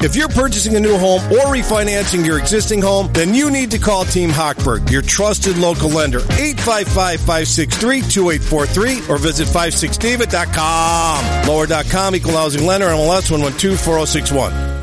If you're purchasing a new home or refinancing your existing home, then you need to call Team Hochberg, your trusted local lender. 855-563-2843 or visit 56david.com. Lower.com, equal housing lender, MLS 1124061.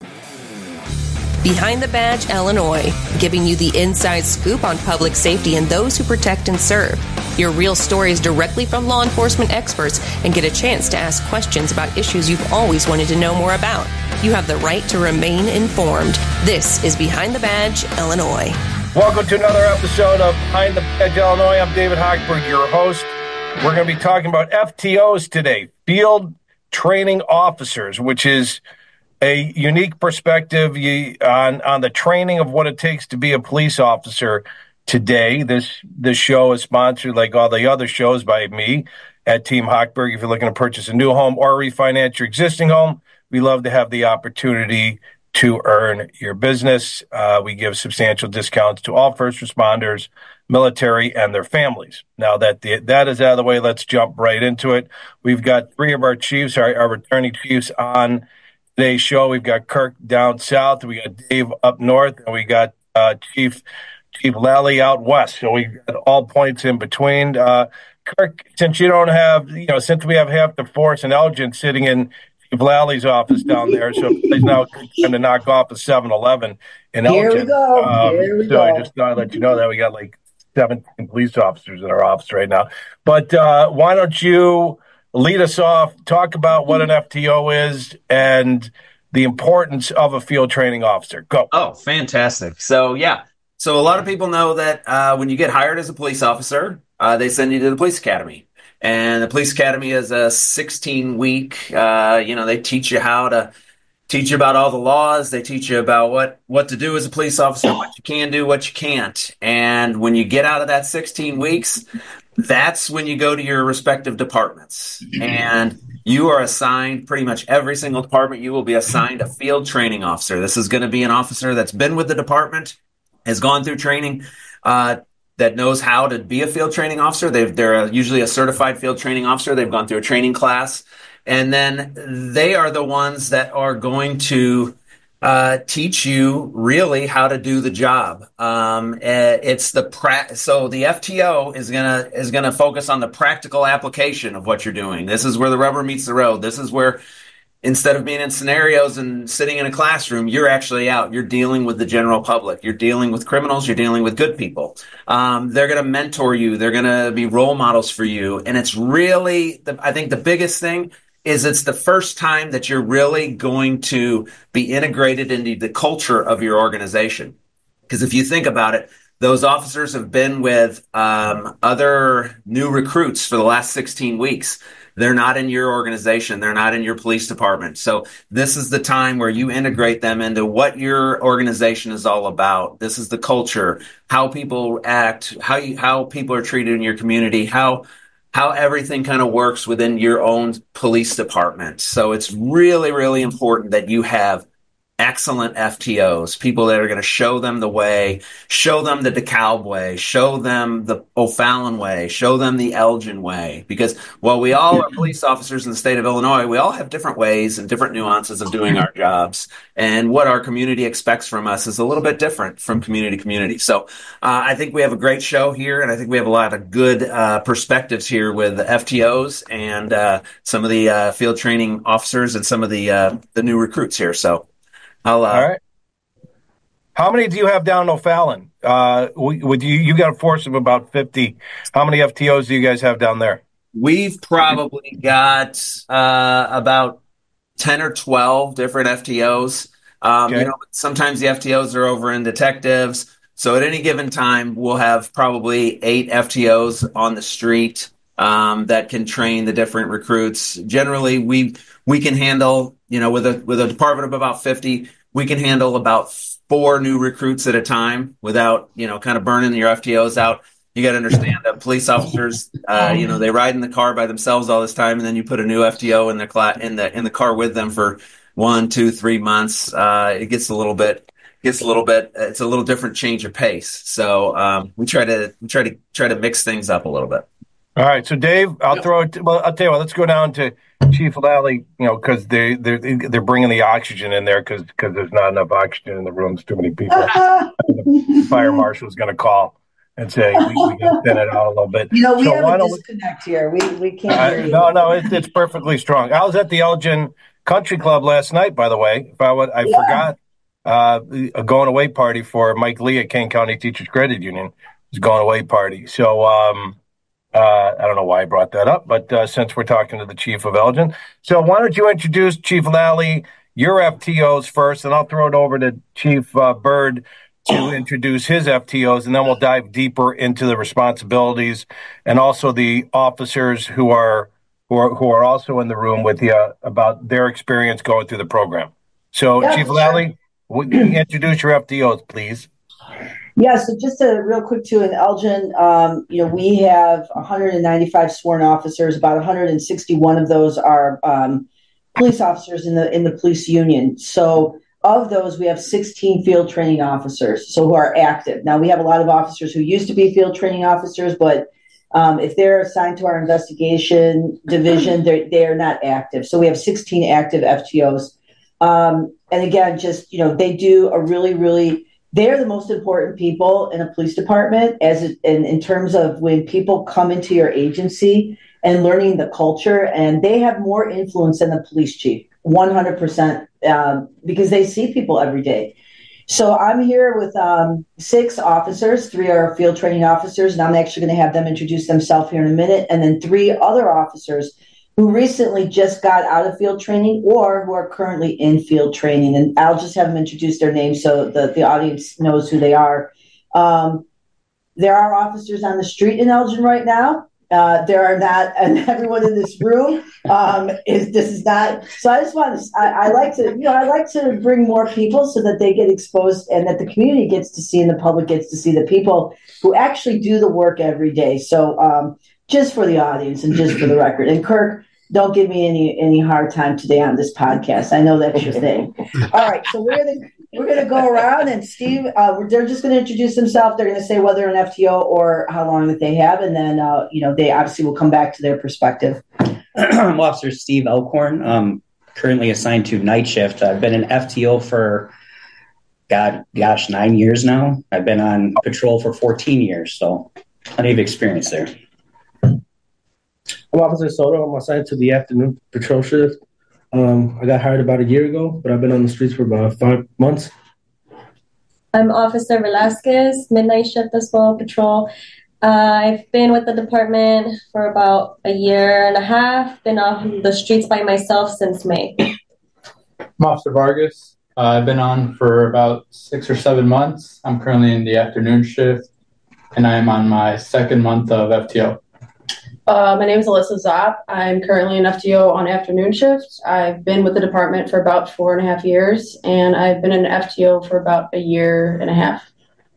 Behind the Badge, Illinois, giving you the inside scoop on public safety and those who protect and serve. Hear real stories directly from law enforcement experts and get a chance to ask questions about issues you've always wanted to know more about. You have the right to remain informed. This is Behind the Badge, Illinois. Welcome to another episode of Behind the Badge, Illinois. I'm David Hochberg, your host. We're going to be talking about FTOs today, Field Training Officers, which is a unique perspective on the training of what it takes to be a police officer today. This show is sponsored, like all the other shows, by me at Team Hochberg. If you're looking to purchase a new home or refinance your existing home, we love to have the opportunity to earn your business. We give substantial discounts to all first responders, military, and their families. Now that that is out of the way, let's jump right into it. We've got three of our chiefs, our returning chiefs, on today's show. We've got Kirk down south, we got Dave up north, and we got Chief Lally out west. So we've got all points in between. Kirk, since you don't have, since we have half the force in Elgin sitting in Chief Lally's office down there, so he's now trying to knock off a 7-Eleven in Elgin. Here we go. So I just thought I'd let you know that we got like 17 police officers in our office right now. But why don't you lead us off, talk about what an FTO is and the importance of a field training officer. Go. Oh, fantastic. So a lot of people know that when you get hired as a police officer, they send you to the police academy. And the police academy is a 16-week, they teach you about all the laws. They teach you about what to do as a police officer, what you can do, what you can't. And when you get out of that 16 weeks, that's when you go to your respective departments, and you are assigned pretty much every single department. You will be assigned a field training officer. This is going to be an officer that's been with the department, has gone through training, that knows how to be a field training officer. They're usually a certified field training officer. They've gone through a training class, and then they are the ones that are going to teach you really how to do the job. It's so the FTO is gonna focus on the practical application of what you're doing. This is where the rubber meets the road. This is where, instead of being in scenarios and sitting in a classroom, you're actually out. You're dealing with the general public. You're dealing with criminals. You're dealing with good people. They're going to mentor you. They're going to be role models for you. And it's really, I think the biggest thing is it's the first time that you're really going to be integrated into the culture of your organization. Because if you think about it, those officers have been with other new recruits for the last 16 weeks. They're not in your organization. They're not in your police department. So this is the time where you integrate them into what your organization is all about. This is the culture, how people act, how people are treated in your community, how everything kind of works within your own police department. So it's really, really important that you have excellent FTOs, people that are going to show them the way, show them the DeKalb way, show them the O'Fallon way, show them the Elgin way. Because while we all are police officers in the state of Illinois, we all have different ways and different nuances of doing our jobs. And what our community expects from us is a little bit different from community to community. So I think we have a great show here, and I think we have a lot of good perspectives here with the FTOs and some of the field training officers and some of the new recruits here. So all right. How many do you have down in O'Fallon? You got a force of about 50. How many FTOs do you guys have down there? We've probably got about 10 or 12 different FTOs. Okay. Sometimes the FTOs are over in detectives. So at any given time, we'll have probably 8 FTOs on the street that can train the different recruits. Generally, we can handle, with a department of about 50, we can handle about 4 new recruits at a time without, kind of burning your FTOs out. You got to understand that police officers, they ride in the car by themselves all this time, and then you put a new FTO in the car with them for 1, 2, 3 months. It's a little different change of pace. So we try to mix things up a little bit. All right, so Dave, I'll throw it. Well, I'll tell you what. Let's go down to Chief Lally. Because they're bringing the oxygen in there because there's not enough oxygen in the rooms. Too many people. The fire marshal's going to call and say we can thin it out a little bit. We have a disconnect here. We can't hear you. No, it's perfectly strong. I was at the Elgin Country Club last night, by the way. I forgot a going away party for Mike Lee at Kane County Teachers Credit Union. It was a going away party. So I don't know why I brought that up, but since we're talking to the Chief of Elgin, so why don't you introduce Chief Lally, your FTOs first, and I'll throw it over to Chief Byrd to introduce his FTOs, and then we'll dive deeper into the responsibilities and also the officers who are also in the room with you about their experience going through the program. So, Chief Lally, would you introduce your FTOs, please? Yeah, so just real quick too, in Elgin, we have 195 sworn officers. About 161 of those are police officers in the police union. So of those, we have 16 field training officers, so who are active. Now, we have a lot of officers who used to be field training officers, but if they're assigned to our investigation division, they're not active. So we have 16 active FTOs. And again, just, they do a really they're the most important people in a police department in terms of when people come into your agency and learning the culture, and they have more influence than the police chief, 100%, because they see people every day. So I'm here with 6 officers. 3 are field training officers, and I'm actually going to have them introduce themselves here in a minute, and then 3 other officers who recently just got out of field training or who are currently in field training. And I'll just have them introduce their names so the audience knows who they are. There are officers on the street in Elgin right now. There are not, and everyone in this room this is not. So I just want to, I like to bring more people so that they get exposed and that the community gets to see and the public gets to see the people who actually do the work every day. So, just for the audience and just for the record. And Kirk, don't give me any hard time today on this podcast. I know that's your thing. All right, so we're gonna go around, and Steve, they're just gonna introduce themselves. They're gonna say whether an FTO or how long that they have, and then they obviously will come back to their perspective. I'm Officer Steve Elkhorn. I'm currently assigned to night shift. I've been an FTO for 9 years now. I've been on patrol for 14 years, so plenty of experience there. I'm Officer Soto. I'm assigned to the afternoon patrol shift. I got hired about a year ago, but I've been on the streets for about 5 months. I'm Officer Velasquez, midnight shift as well, patrol. I've been with the department for about a year and a half, been on the streets by myself since May. I'm Officer Vargas. I've been on for about 6 or 7 months. I'm currently in the afternoon shift, and I am on my 2nd month of FTO. My name is Alyssa Zopp. I'm currently an FTO on afternoon shift. I've been with the department for about 4.5 years, and I've been an FTO for about a year and a half.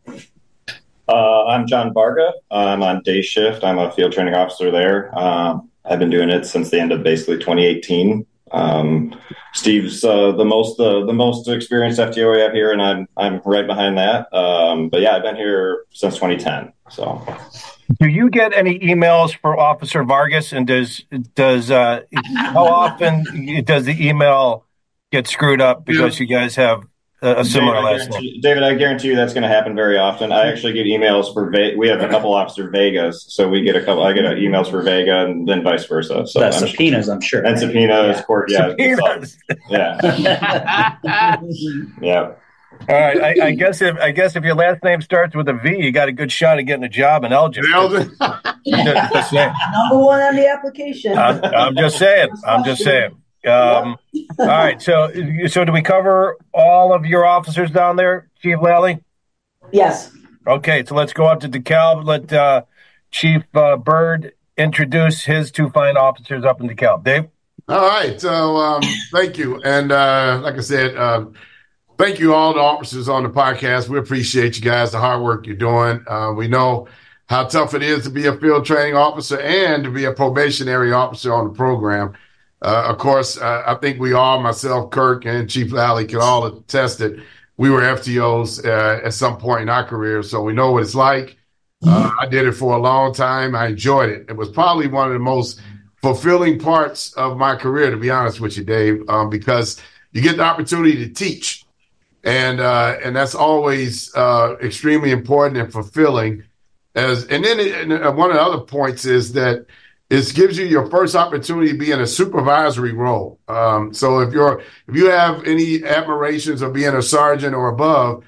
I'm John Varga. I'm on day shift. I'm a field training officer there. I've been doing it since the end of basically 2018. Steve's the most experienced FTO we have here, and I'm right behind that. But yeah, I've been here since 2010. So. Do you get any emails for Officer Vargas, and does how often does the email get screwed up because you guys have a similar last name? David, I guarantee you that's going to happen very often. I actually get emails for we have a couple Officer Vegas, so we get a couple. I get emails for Vega, and then vice versa. So that's subpoenas, I'm sure. And subpoenas, yeah. court, yeah, subpoenas. Yeah, yeah. All right, I guess if your last name starts with a V, you got a good shot at getting a job in Elgin. Number 1 on the application. I'm just saying. All right, so do we cover all of your officers down there, Chief Lally? Yes. Okay, so let's go up to DeKalb. Let Chief Byrd introduce his 2 fine officers up in DeKalb. Dave? All right, so thank you. And like I said, thank you all the officers on the podcast. We appreciate you guys, the hard work you're doing. We know how tough it is to be a field training officer and to be a probationary officer on the program. Of course, I think we all, myself, Kirk, and Chief Lally, can all attest that we were FTOs at some point in our career, so we know what it's like. I did it for a long time. I enjoyed it. It was probably one of the most fulfilling parts of my career, to be honest with you, Dave, because you get the opportunity to teach. And that's always extremely important and fulfilling. And then one of the other points is that it gives you your first opportunity to be in a supervisory role. So if you have any admirations of being a sergeant or above,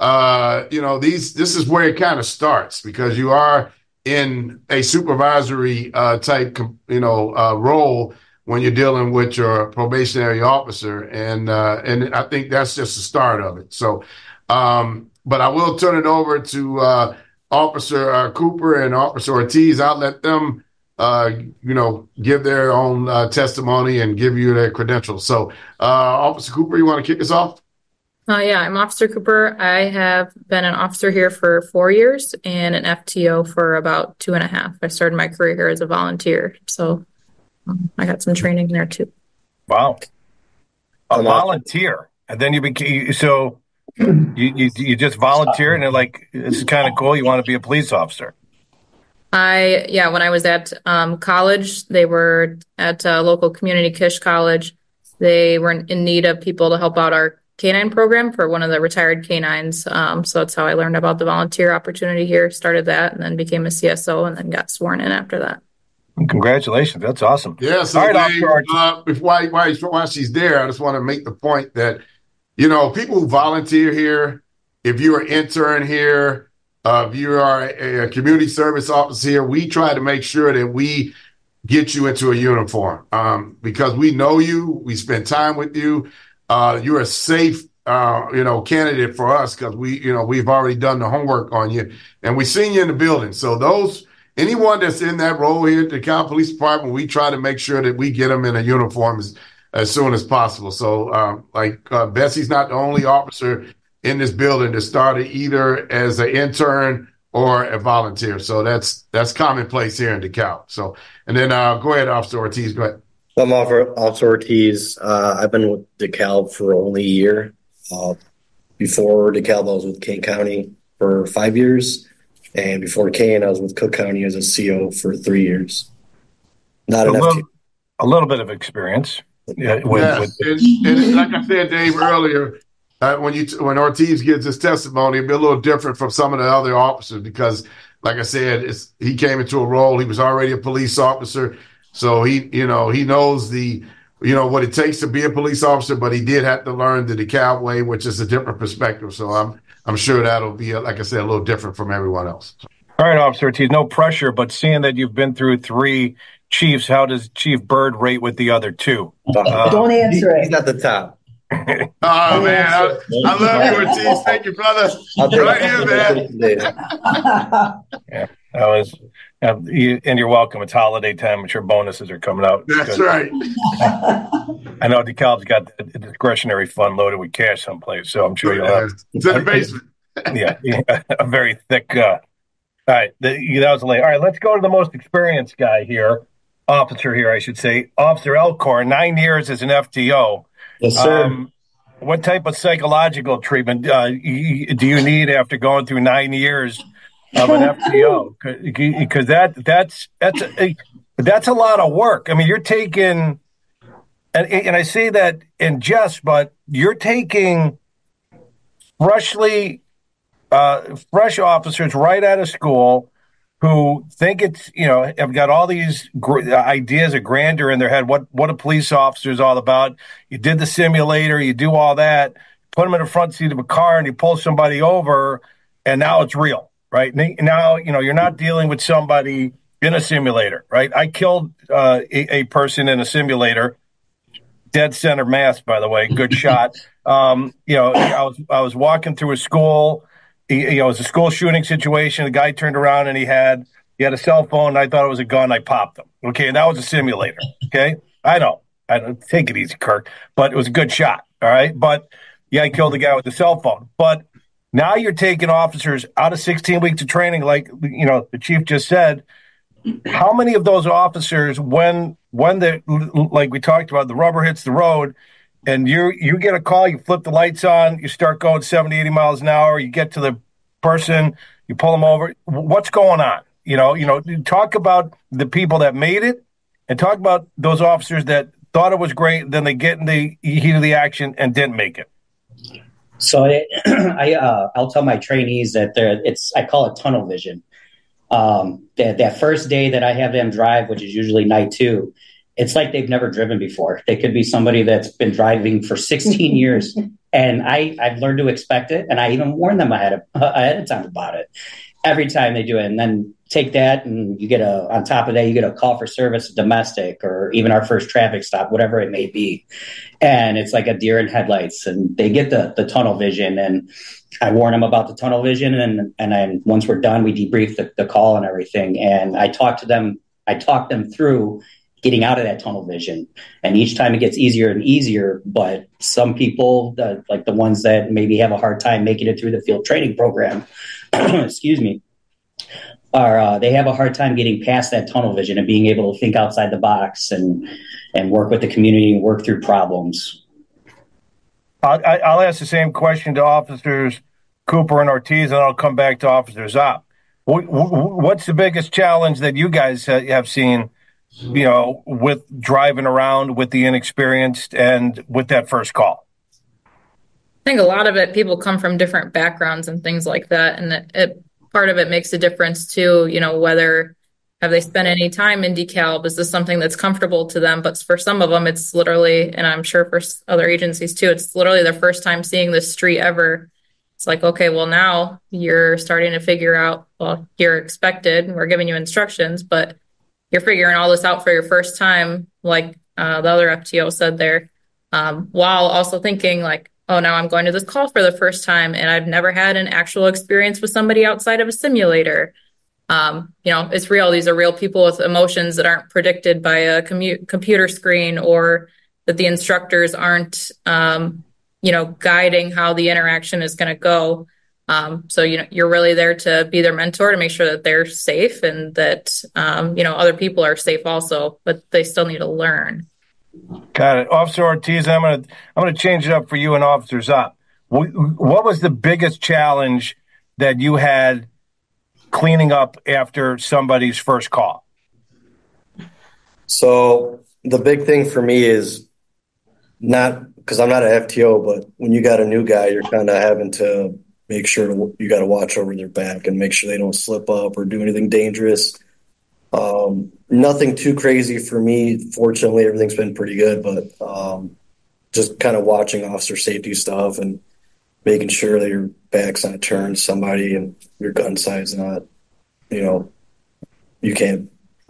this is where it kind of starts, because you are in a supervisory type role when you're dealing with your probationary officer, and I think that's just the start of it. So, but I will turn it over to Officer Cooper and Officer Ortiz. I'll let them give their own testimony and give you their credentials. So, Officer Cooper, you want to kick us off? Yeah, I'm Officer Cooper. I have been an officer here for 4 years and an FTO for about 2.5. I started my career here as a volunteer, so I got some training there too. Wow, a volunteer, and then you became you just volunteered, and like, this is kind of cool. You want to be a police officer? When I was at college, they were at a local community Kish college. They were in need of people to help out our canine program for one of the retired canines. So that's how I learned about the volunteer opportunity here, started that, and then became a CSO, and then got sworn in after that. Congratulations. That's awesome. Yeah. So all right, Dave, while she's there, I just want to make the point that, people who volunteer here, if you're an intern here, if you are a community service officer here, we try to make sure that we get you into a uniform, because we know you, we spend time with you. You're a safe, candidate for us, because we've already done the homework on you, and we've seen you in the building. So anyone that's in that role here at the DeKalb Police Department, we try to make sure that we get them in a uniform as soon as possible. So, Bessie's not the only officer in this building that started either as an intern or a volunteer. So that's commonplace here in DeKalb. So, and then go ahead, Officer Ortiz. Go ahead. I'm Officer Ortiz. I've been with DeKalb for only a year. Before DeKalb, I was with Kane County for 5 years. And before Kane, I was with Cook County as a CO for 3 years. Not enough. A little bit of experience. And like I said, Dave, earlier, when Ortiz gives his testimony, it'll be a little different from some of the other officers, because, like I said, he came into a role. He was already a police officer. So he knows what it takes to be a police officer, but he did have to learn the DeKalb way, which is a different perspective. So I'm sure that'll be, like I said, a little different from everyone else. All right, Officer Ortiz, no pressure, but seeing that you've been through 3 chiefs, how does Chief Byrd rate with the other 2? Don't answer it. He's at the top. Oh, man, I love you, Ortiz. Thank you, brother. Right here, man. Yeah, that was... and you're welcome. It's holiday time. I'm sure bonuses are coming out. That's right. I know DeKalb's got a discretionary fund loaded with cash someplace, so I'm sure you'll have. It's in the basement. Yeah, a very thick. All right, that was late. All right, let's go to the most experienced guy here, officer here, I should say, Officer Elkhorn. 9 years as an FTO. Yes, sir. What type of psychological treatment do you need after going through 9 years of an FTO? Because that's a lot of work. I mean, you're taking, and I say that in jest, but you're taking fresh officers right out of school who think it's, have got all these ideas of grandeur in their head, what a police officer is all about. You did the simulator, you do all that, put them in the front seat of a car and you pull somebody over, and now it's real, right? Now, you're not dealing with somebody in a simulator, right? I killed a person in a simulator, dead center mass, by the way, good shot. I was walking through a school. It was a school shooting situation. The guy turned around and he had a cell phone. And I thought it was a gun. I popped him. Okay, and that was a simulator. Okay, I don't take it easy, Kirk, but it was a good shot. All right, but yeah, I killed the guy with the cell phone. But now you're taking officers out of 16 weeks of training, like the chief just said. How many of those officers, when like we talked about, the rubber hits the road, and you get a call, you flip the lights on, you start going 70, 80 miles an hour, you get to person, you pull them over. What's going on? Talk about the people that made it and talk about those officers that thought it was great, then they get in the heat of the action and didn't make it. So I'll tell my trainees that I call it tunnel vision. That first day that I have them drive, which is usually night 2, it's like they've never driven before. They could be somebody that's been driving for 16 years, and I've learned to expect it, and I even warn them ahead of time about it every time they do it. And then take that, and you get on top of that, you get a call for service, domestic, or even our first traffic stop, whatever it may be. And it's like a deer in headlights, and they get the tunnel vision, and I warn them about the tunnel vision. And then once we're done, we debrief the call and everything. And I talk them through getting out of that tunnel vision. And each time it gets easier and easier. But some people, like the ones that maybe have a hard time making it through the field training program, excuse me, they have a hard time getting past that tunnel vision and being able to think outside the box and work with the community and work through problems. I'll ask the same question to Officers Cooper and Ortiz, and I'll come back to Officer Zopp. What's the biggest challenge that you guys have seen, with driving around with the inexperienced and with that first call? I think a lot of it, people come from different backgrounds and things like that. And part of it makes a difference too, whether have they spent any time in DeKalb? Is this something that's comfortable to them? But for some of them, it's literally, and I'm sure for other agencies too, it's literally their first time seeing this street ever. It's like, okay, well, now you're starting to figure out, well, you're expected, we're giving you instructions, but you're figuring all this out for your first time, like the other FTO said there, while also thinking like, oh, now I'm going to this call for the first time, and I've never had an actual experience with somebody outside of a simulator. It's real. These are real people with emotions that aren't predicted by a computer screen, or that the instructors aren't, guiding how the interaction is going to go. So, you're really there to be their mentor, to make sure that they're safe and that, other people are safe also, but they still need to learn. Got it. Officer Ortiz, I'm going to change it up for you and Officer Zopp. What was the biggest challenge that you had cleaning up after somebody's first call? So the big thing for me is not because I'm not an FTO, but when you got a new guy, you're kind of having to make sure you got to watch over their back and make sure they don't slip up or do anything dangerous. Nothing too crazy for me. Fortunately, everything's been pretty good, but just kind of watching officer safety stuff and making sure that your back's not turned to somebody and your gun sight's not, you can't,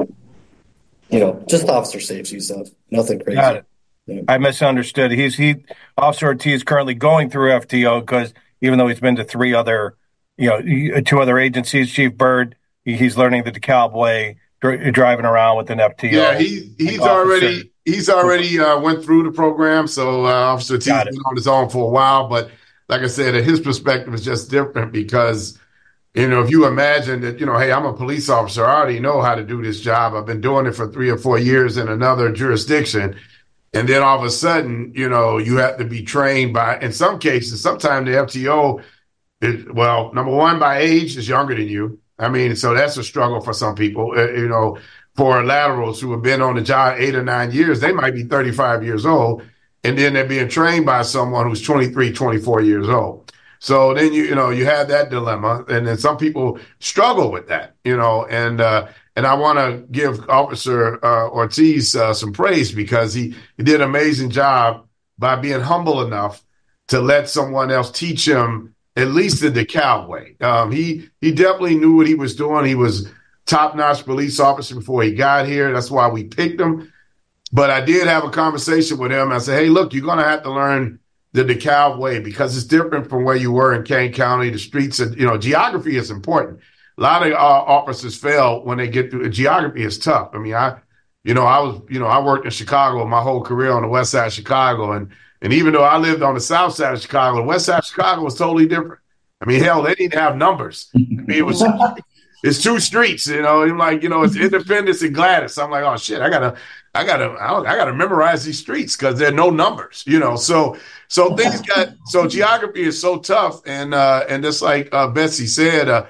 just officer safety stuff. Nothing crazy. Got it. Yeah. I misunderstood. Officer Ortiz is currently going through FTO because even though he's been to two other agencies, Chief Byrd, he's learning the DeKalb way, driving around with an FTO. Yeah, he's already went through the program. So Officer Ortiz has been on his own for a while. But like I said, his perspective is just different because, if you imagine that, hey, I'm a police officer. I already know how to do this job. I've been doing it for 3 or 4 years in another jurisdiction. And then all of a sudden, you have to be trained by, in some cases, sometimes the FTO number one, by age is younger than you. I mean, so that's a struggle for some people. For laterals who have been on the job 8 or 9 years, they might be 35 years old. And then they're being trained by someone who's 23, 24 years old. So then, you have that dilemma. And then some people struggle with that, and I want to give Officer Ortiz some praise because he did an amazing job by being humble enough to let someone else teach him at least the DeKalb way. He definitely knew what he was doing. He was top-notch police officer before he got here. That's why we picked him. But I did have a conversation with him. I said, hey, look, you're going to have to learn the DeKalb way because it's different from where you were in Kane County. The streets, geography is important. A lot of officers fail when they get through. Geography is tough. I mean, I worked in Chicago my whole career on the west side of Chicago. And even though I lived on the south side of Chicago, the west side of Chicago was totally different. I mean, hell, they didn't have numbers. I mean, it's 2 streets, it's Independence and Gladys. I'm like, oh shit, I gotta memorize these streets because there are no numbers, So So geography is so tough, and just like Betsy said,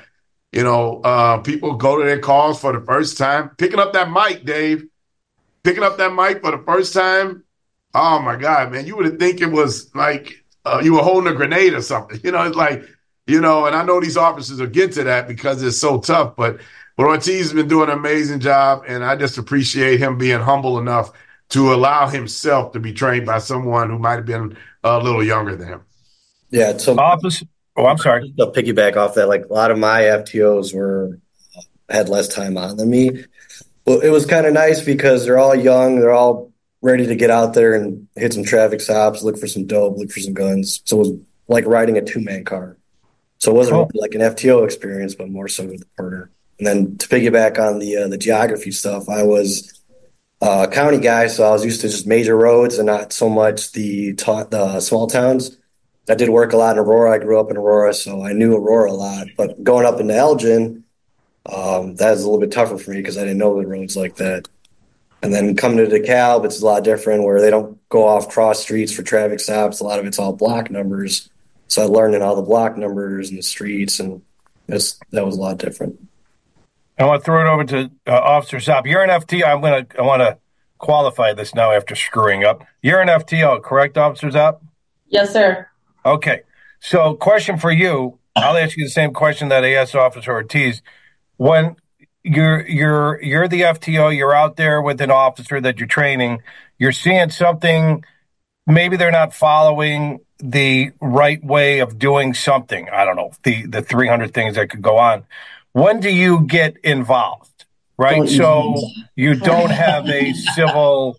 people go to their calls for the first time. Picking up that mic, Dave. Picking up that mic for the first time. Oh my God, man! You would think it was like you were holding a grenade or something. It's like, and I know these officers will get to that because it's so tough. But Ortiz has been doing an amazing job, and I just appreciate him being humble enough to allow himself to be trained by someone who might have been a little younger than him. Yeah. So I'm sorry. I'll piggyback off that. Like a lot of my FTOs had less time on than me. Well, it was kind of nice because they're all young. They're all ready to get out there and hit some traffic stops, look for some dope, look for some guns. So it was like riding a 2-man car. So it wasn't really like an FTO experience, but more so with the partner. And then to piggyback on the geography stuff, I was a county guy, so I was used to just major roads and not so much the small towns. I did work a lot in Aurora. I grew up in Aurora, so I knew Aurora a lot. But going up into Elgin, that was a little bit tougher for me because I didn't know the roads like that. And then coming to DeKalb, it's a lot different where they don't go off cross streets for traffic stops. A lot of it's all block numbers. So I learned in all the block numbers and the streets, and that was a lot different. I want to throw it over to Officer Zopp. You're an FTO. I want to qualify this now after screwing up. You're an FTO, correct, Officer Zopp? Yes, sir. Okay. So, question for you. I'll ask you the same question that I asked Officer Ortiz. When you're the FTO, you're out there with an officer that you're training, you're seeing something, maybe they're not following the right way of doing something. I don't know, the 300 things that could go on. When do you get involved, right? So you don't have a civil,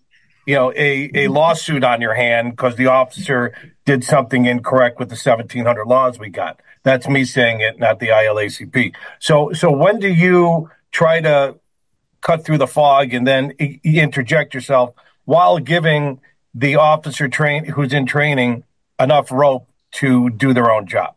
a lawsuit on your hand because the officer did something incorrect with the 1,700 laws we got. That's me saying it, not the ILACP. So when do you try to cut through the fog and then interject yourself while giving the officer who's in training enough rope to do their own job?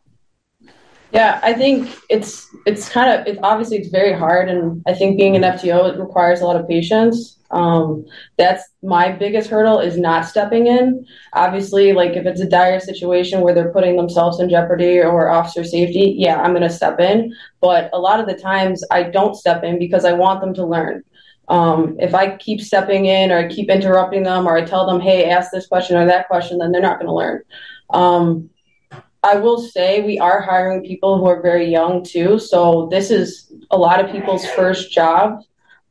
Yeah, I think it's obviously it's very hard, and I think being an FTO, it requires a lot of patience. That's my biggest hurdle, is not stepping in. Obviously, like if it's a dire situation where they're putting themselves in jeopardy or officer safety, yeah, I'm going to step in. But a lot of the times I don't step in because I want them to learn. If I keep stepping in or I keep interrupting them or I tell them, hey, ask this question or that question, then they're not going to learn. I will say we are hiring people who are very young too. So this is a lot of people's first job,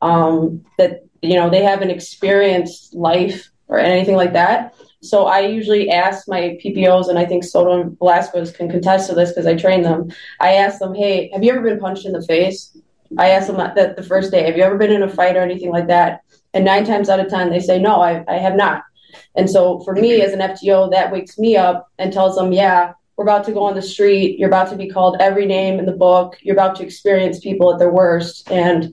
that, they haven't experienced life or anything like that. So I usually ask my PPOs, and I think Soto and Velasquez can contest to this because I train them. I ask them, hey, have you ever been punched in the face? I ask them that the first day, have you ever been in a fight or anything like that? And 9 times out of 10, they say, no, I have not. And so for me as an FTO, that wakes me up and tells them, yeah, we're about to go on the street. You're about to be called every name in the book. You're about to experience people at their worst. And,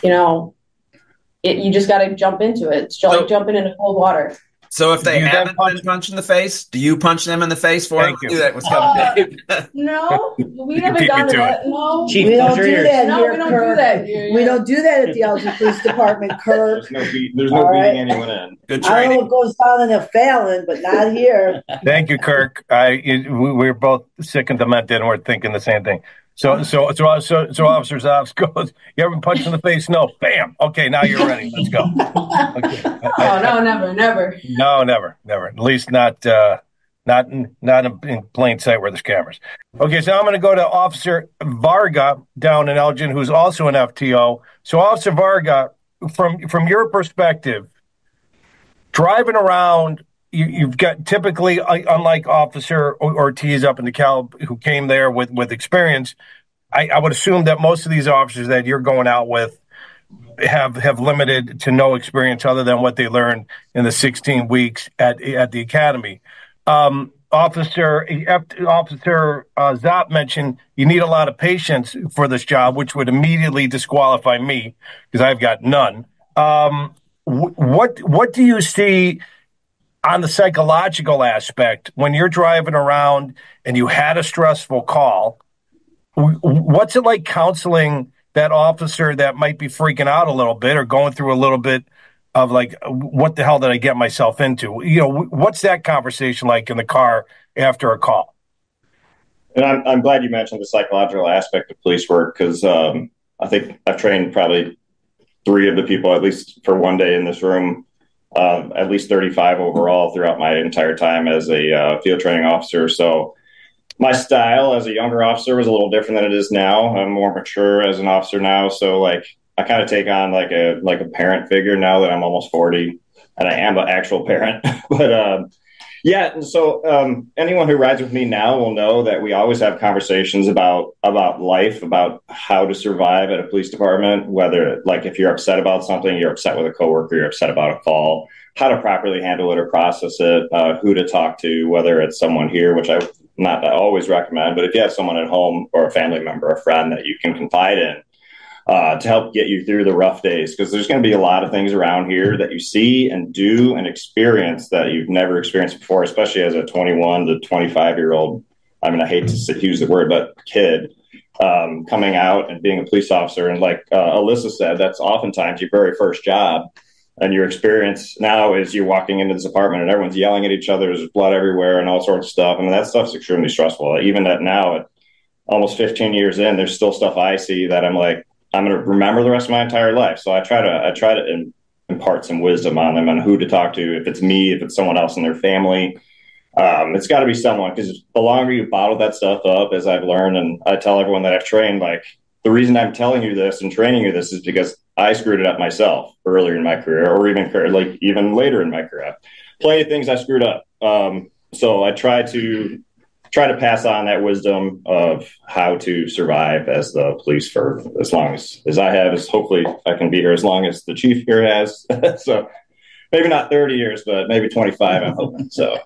you just got to jump into it. It's like jumping into cold water. So if they haven't been punched in the face, do you punch them in the face for them? Do that with No, we haven't done that. No, we don't do that here, we don't Kirk. do that here. We don't do that at the Elgin Police Department, Kirk. There's no beating anyone in. Good I don't training. know what goes on in a Fallon, but not here. Thank you, Kirk. We're both sick and demented, and we're thinking the same thing. So Officer Zops goes, you ever been punched in the face? No. Bam. Okay, now you're ready. Let's go. Okay. No, never. No, never. At least not in plain sight where there's cameras. Okay, so I'm going to go to Officer Varga down in Elgin, who's also an FTO. So, Officer Varga, from your perspective, driving around, you've got typically, unlike Officer Ortiz up in DeKalb, who came there with experience, I would assume that most of these officers that you're going out with have limited to no experience other than what they learned in the 16 weeks at the academy. Officer Zopp mentioned you need a lot of patience for this job, which would immediately disqualify me because I've got none. What do you see on the psychological aspect when you're driving around and you had a stressful call? What's it like counseling that officer that might be freaking out a little bit or going through a little bit of like, what the hell did I get myself into? You know, what's that conversation like in the car after a call? And I'm glad you mentioned the psychological aspect of police work, because I think I've trained probably 3 of the people, at least for one day in this room, at least 35 overall throughout my entire time as a field training officer. So my style as a younger officer was a little different than it is now. I'm more mature as an officer now. So like I kind of take on like a parent figure now that I'm almost 40, and I am an actual parent. But yeah, and so anyone who rides with me now will know that we always have conversations about life, about how to survive at a police department, whether like if you're upset about something, you're upset with a coworker, you're upset about a call, how to properly handle it or process it, who to talk to, whether it's someone here, which I not always recommend, but if you have someone at home or a family member, a friend that you can confide in, to help get you through the rough days, because there's going to be a lot of things around here that you see and do and experience that you've never experienced before, especially as a 21 to 25-year-old. I mean, I hate to use the word, but kid coming out and being a police officer. And like Alyssa said, that's oftentimes your very first job. And your experience now is you're walking into this apartment and everyone's yelling at each other. There's blood everywhere and all sorts of stuff. I mean, that stuff's extremely stressful. Even that now, at almost 15 years in, there's still stuff I see that I'm like, I'm going to remember the rest of my entire life. So I try to impart some wisdom on them on who to talk to. If it's me, if it's someone else in their family, it's got to be someone, because the longer you bottle that stuff up, as I've learned, and I tell everyone that I've trained, like the reason I'm telling you this and training you this is because I screwed it up myself earlier in my career, or even later in my career. Plenty of things I screwed up. So I try to pass on that wisdom of how to survive as the police for as long as I have, as hopefully I can be here as long as the chief here has. So maybe not 30 years, but maybe 25, I'm hoping. So.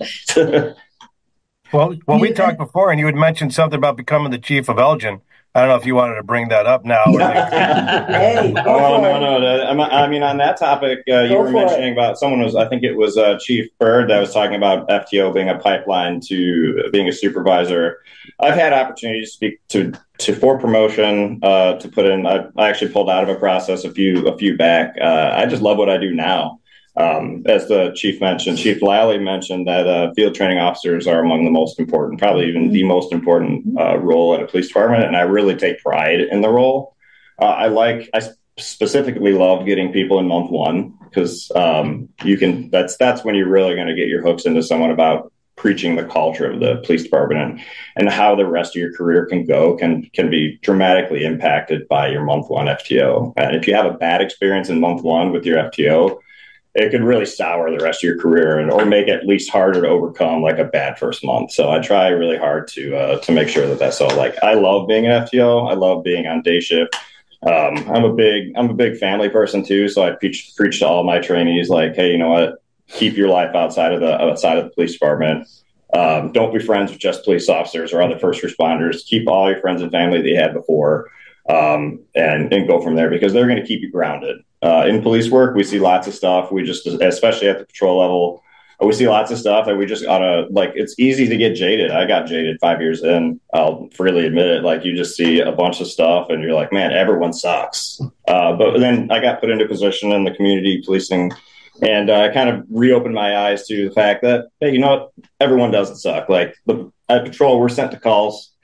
Well, we talked before, and you had mentioned something about becoming the chief of Elgin. I don't know if you wanted to bring that up now. Hey, no. I mean, on that topic, you were mentioning about I think it was Chief Bird that was talking about FTO being a pipeline to being a supervisor. I've had opportunities to speak for promotion, to put in. I actually pulled out of a process a few back. I just love what I do now. As the chief mentioned, Chief Lally mentioned that field training officers are among the most important, probably even the most important role at a police department, and I really take pride in the role. I specifically love getting people in month 1, because that's when you're really going to get your hooks into someone about preaching the culture of the police department and how the rest of your career can be dramatically impacted by your month 1 FTO. And if you have a bad experience in month 1 with your FTO, it could really sour the rest of your career or make it at least harder to overcome like a bad first month. So I try really hard to make sure that's so. Like, I love being an FTO. I love being on day shift. I'm a big family person too. So I preach to all my trainees, like, hey, you know what? Keep your life outside of the police department. Don't be friends with just police officers or other first responders. Keep all your friends and family that you had before, and go from there, because they're going to keep you grounded. In police work, we see lots of stuff. Especially at the patrol level, we see lots of stuff that we just gotta, like, it's easy to get jaded. I got jaded 5 years in. I'll freely admit it. Like, you just see a bunch of stuff and you're like, man, everyone sucks. But then I got put into a position in the community policing, and I kind of reopened my eyes to the fact that, hey, you know what? Everyone doesn't suck. Like, at patrol, we're sent to calls.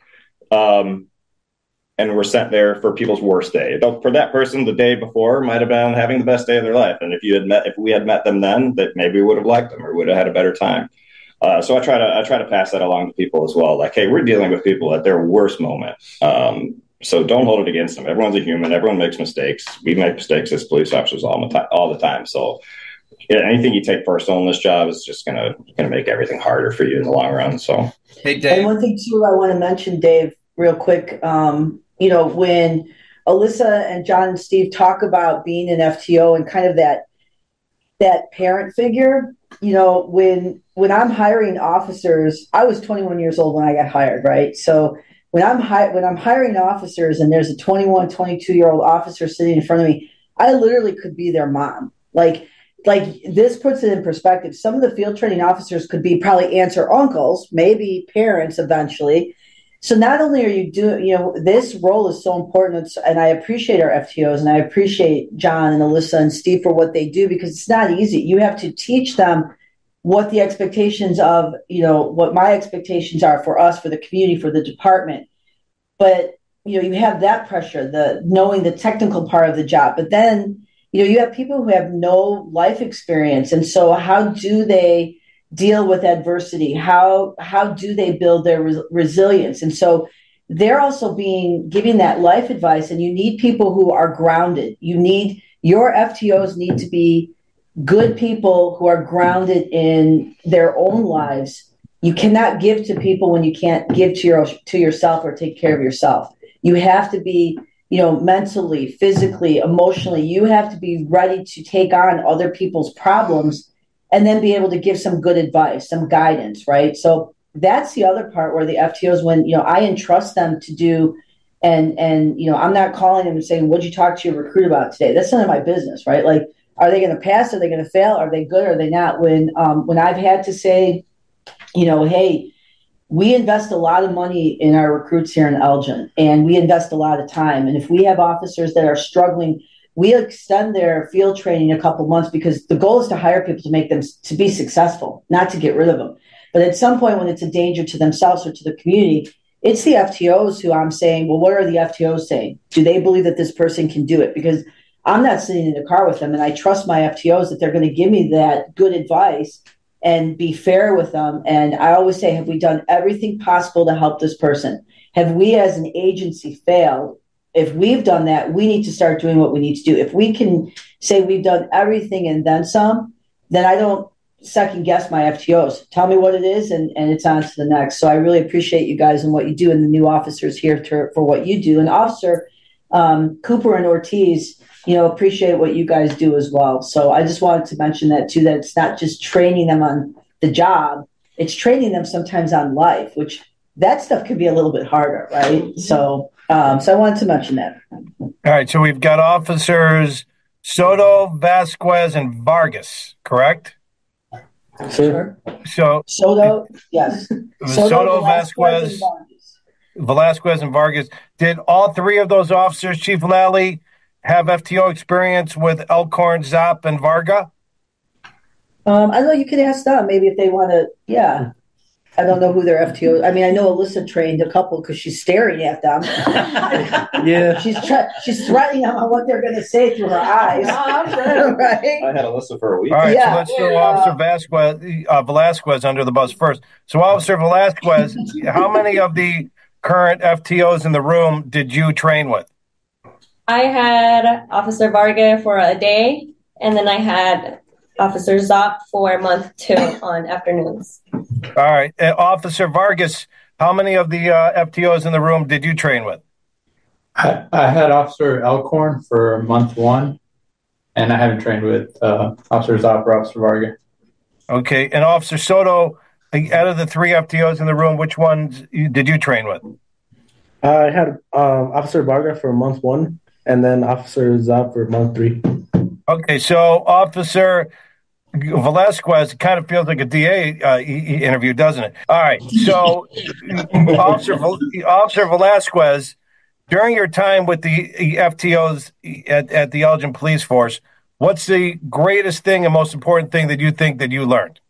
And we're sent there for people's worst day. For that person, the day before might have been having the best day of their life. And if we had met them then, that maybe we would have liked them or would have had a better time. So I try to pass that along to people as well. Like, hey, we're dealing with people at their worst moment. So don't hold it against them. Everyone's a human. Everyone makes mistakes. We make mistakes as police officers all the time. So anything you take personal in this job is just gonna make everything harder for you in the long run. So, hey, Dave. And one thing too, I want to mention, Dave, real quick. When Alyssa and John and Steve talk about being an FTO and kind of that parent figure, when I'm hiring officers, I was 21 years old when I got hired, right? So when I'm hiring officers and there's a 21, 22-year-old officer sitting in front of me, I literally could be their mom. Like this puts it in perspective. Some of the field training officers could be probably aunts or uncles, maybe parents eventually. So not only are you doing, this role is so important, and I appreciate our FTOs, and I appreciate John and Alyssa and Steve for what they do, because it's not easy. You have to teach them what the expectations of, what my expectations are for us, for the community, for the department. But, you have that pressure, the knowing the technical part of the job. But then, you have people who have no life experience. And so how do they deal with adversity? How do they build their resilience? And so they're also giving that life advice, and you need people who are grounded. Your FTOs need to be good people who are grounded in their own lives. You cannot give to people when you can't give to yourself or take care of yourself. You have to be, mentally, physically, emotionally, you have to be ready to take on other people's problems and then be able to give some good advice, some guidance, right? So that's the other part where the FTOs, when, I entrust them to do, and I'm not calling them and saying, what'd you talk to your recruit about today? That's none of my business, right? Like, are they going to pass? Are they going to fail? Are they good? Or are they not? When I've had to say, hey, we invest a lot of money in our recruits here in Elgin, and we invest a lot of time. And if we have officers that are struggling, we extend their field training a couple months, because the goal is to hire people to make them to be successful, not to get rid of them. But at some point when it's a danger to themselves or to the community, it's the FTOs who I'm saying, well, what are the FTOs saying? Do they believe that this person can do it? Because I'm not sitting in the car with them, and I trust my FTOs that they're going to give me that good advice and be fair with them. And I always say, have we done everything possible to help this person? Have we as an agency failed? If we've done that, we need to start doing what we need to do. If we can say we've done everything and then some, then I don't second guess my FTOs. Tell me what it is, and it's on to the next. So I really appreciate you guys and what you do, and the new officers here for what you do. And Officer Cooper and Ortiz, appreciate what you guys do as well. So I just wanted to mention that too, that it's not just training them on the job, it's training them sometimes on life, which that stuff could be a little bit harder, right? So I wanted to mention that. All right, so we've got Officers Soto, Vasquez, and Vargas, correct? Sure. So Soto, yes. Soto, Vasquez, Velasquez, and Vargas. Did all three of those officers, Chief Lally, have FTO experience with Elkhorn, Zop, and Varga? I don't know. You could ask them maybe if they want to. Yeah. I don't know who their FTO. I mean, I know Alyssa trained a couple because she's staring at them. Yeah. She's threatening them on what they're going to say through her eyes. Right? I had Alyssa for a week. All right, Yeah. so let's throw Officer Velasquez under the bus first. So, Officer Velasquez, how many of the current FTOs in the room did you train with? I had Officer Varga for a day, and then I had Officer Zop for month 2 on afternoons. All right. Officer Vargas, how many of the FTOs in the room did you train with? I had Officer Elkhorn for month 1, and I haven't trained with Officer Zop or Officer Varga. Okay. And Officer Soto, out of the 3 FTOs in the room, which ones did you train with? I had Officer Varga for month 1, and then Officer Zop for month 3. Okay. So Officer Velasquez, it kind of feels like a DA interview, doesn't it? All right. So Officer Velasquez, during your time with the FTOs at the Elgin Police Force, what's the greatest thing and most important thing that you think that you learned?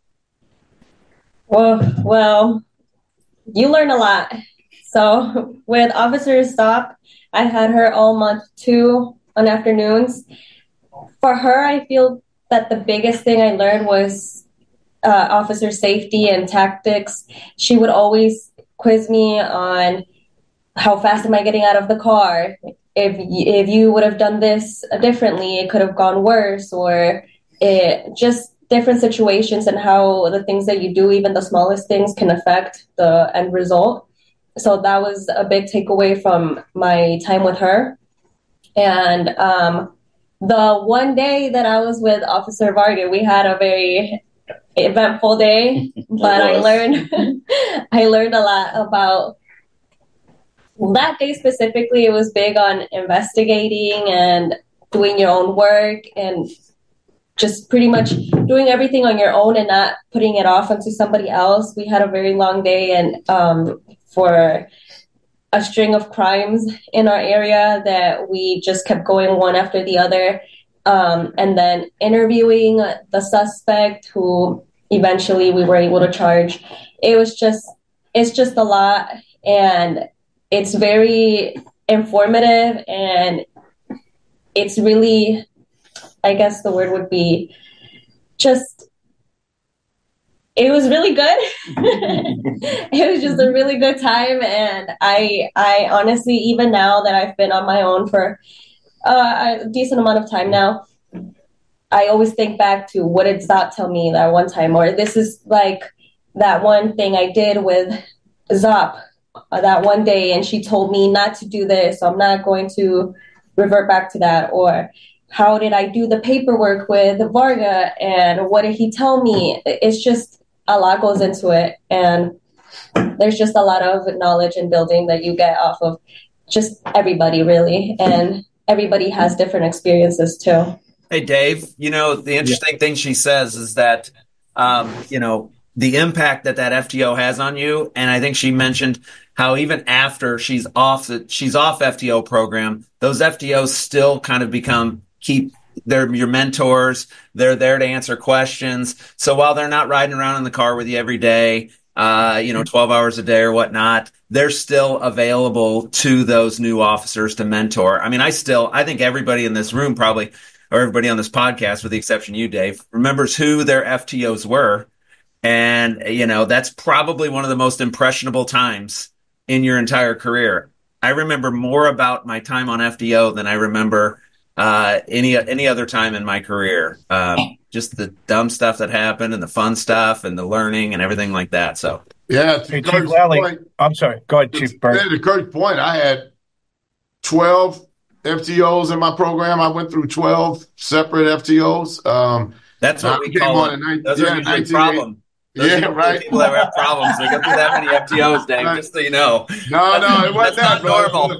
Well, you learn a lot. So with Officer Stop, I had her all month 2 on afternoons. For her, I feel that the biggest thing I learned was officer safety and tactics. She would always quiz me on how fast am I getting out of the car? If you would have done this differently, it could have gone worse, or just different situations and how the things that you do, even the smallest things, can affect the end result. So that was a big takeaway from my time with her. And the one day that I was with Officer Varga, we had a very eventful day, but I learned a lot about that day specifically. It was big on investigating and doing your own work and just pretty much doing everything on your own and not putting it off onto somebody else. We had a very long day, and for a string of crimes in our area that we just kept going one after the other. And then interviewing the suspect who eventually we were able to charge. It's just a lot, and it's very informative, and it's really, I guess the word would be just, it was really good. It was just a really good time. And I honestly, even now that I've been on my own for a decent amount of time now, I always think back to what did Zop tell me that one time, or this is like that one thing I did with Zop that one day, and she told me not to do this, so I'm not going to revert back to that. Or how did I do the paperwork with Varga, and what did he tell me? It's just a lot goes into it, and there's just a lot of knowledge and building that you get off of just everybody, really, and everybody has different experiences too. Hey, Dave, the interesting thing she says is that, the impact that FTO has on you. And I think she mentioned how even after she's off FTO program, those FTOs still kind of they're your mentors. They're there to answer questions. So while they're not riding around in the car with you every day, 12 hours a day or whatnot, they're still available to those new officers to mentor. I mean, I think everybody in this room probably, or everybody on this podcast, with the exception of you, Dave, remembers who their FTOs were. And, that's probably one of the most impressionable times in your entire career. I remember more about my time on FTO than I remember any other time in my career. Just the dumb stuff that happened and the fun stuff and the learning and everything like that. So, yeah. Hey, Chief Lally, I'm sorry. Go ahead, Chief Burke. To Kurt's point, I had 12 FTOs in my program. I went through 12 separate FTOs. That's what we call it. Those are usually problems. Right. People that have problems. They go through that many FTOs, Dave, just so you know. No, it wasn't that, normal.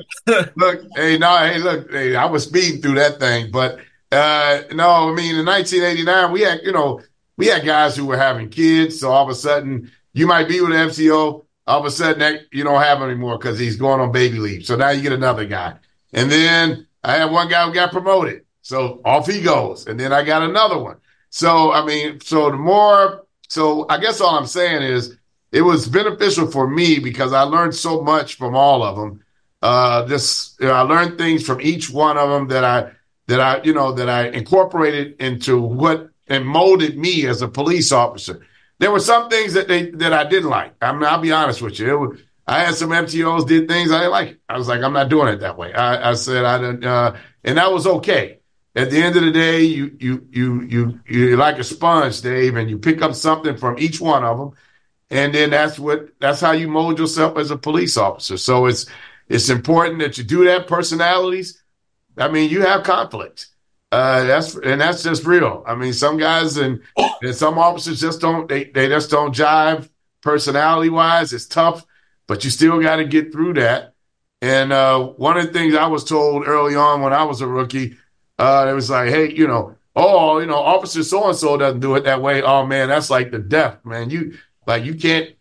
Look, I was speeding through that thing. But, in 1989, we had guys who were having kids. So all of a sudden, you might be with an FTO. All of a sudden, you don't have him anymore because he's going on baby leave. So now you get another guy. And then I had one guy who got promoted. So off he goes. And then I got another one. So, So I guess all I'm saying is it was beneficial for me because I learned so much from all of them. I learned things from each one of them that I incorporated into what and molded me as a police officer. There were some things that I didn't like. I'll be honest with you. I had some FTOs did things I didn't like. I was like, I'm not doing it that way. I said I didn't, and that was okay. At the end of the day, you're like a sponge, Dave, and you pick up something from each one of them, and then that's how you mold yourself as a police officer. So it's important that you do that. Personalities, you have conflict. That's just real. Some guys and some officers just don't jive personality wise. It's tough, but you still got to get through that. And one of the things I was told early on when I was a rookie. It was like, hey, officer so-and-so doesn't do it that way. Oh man, that's like the death, man. You can't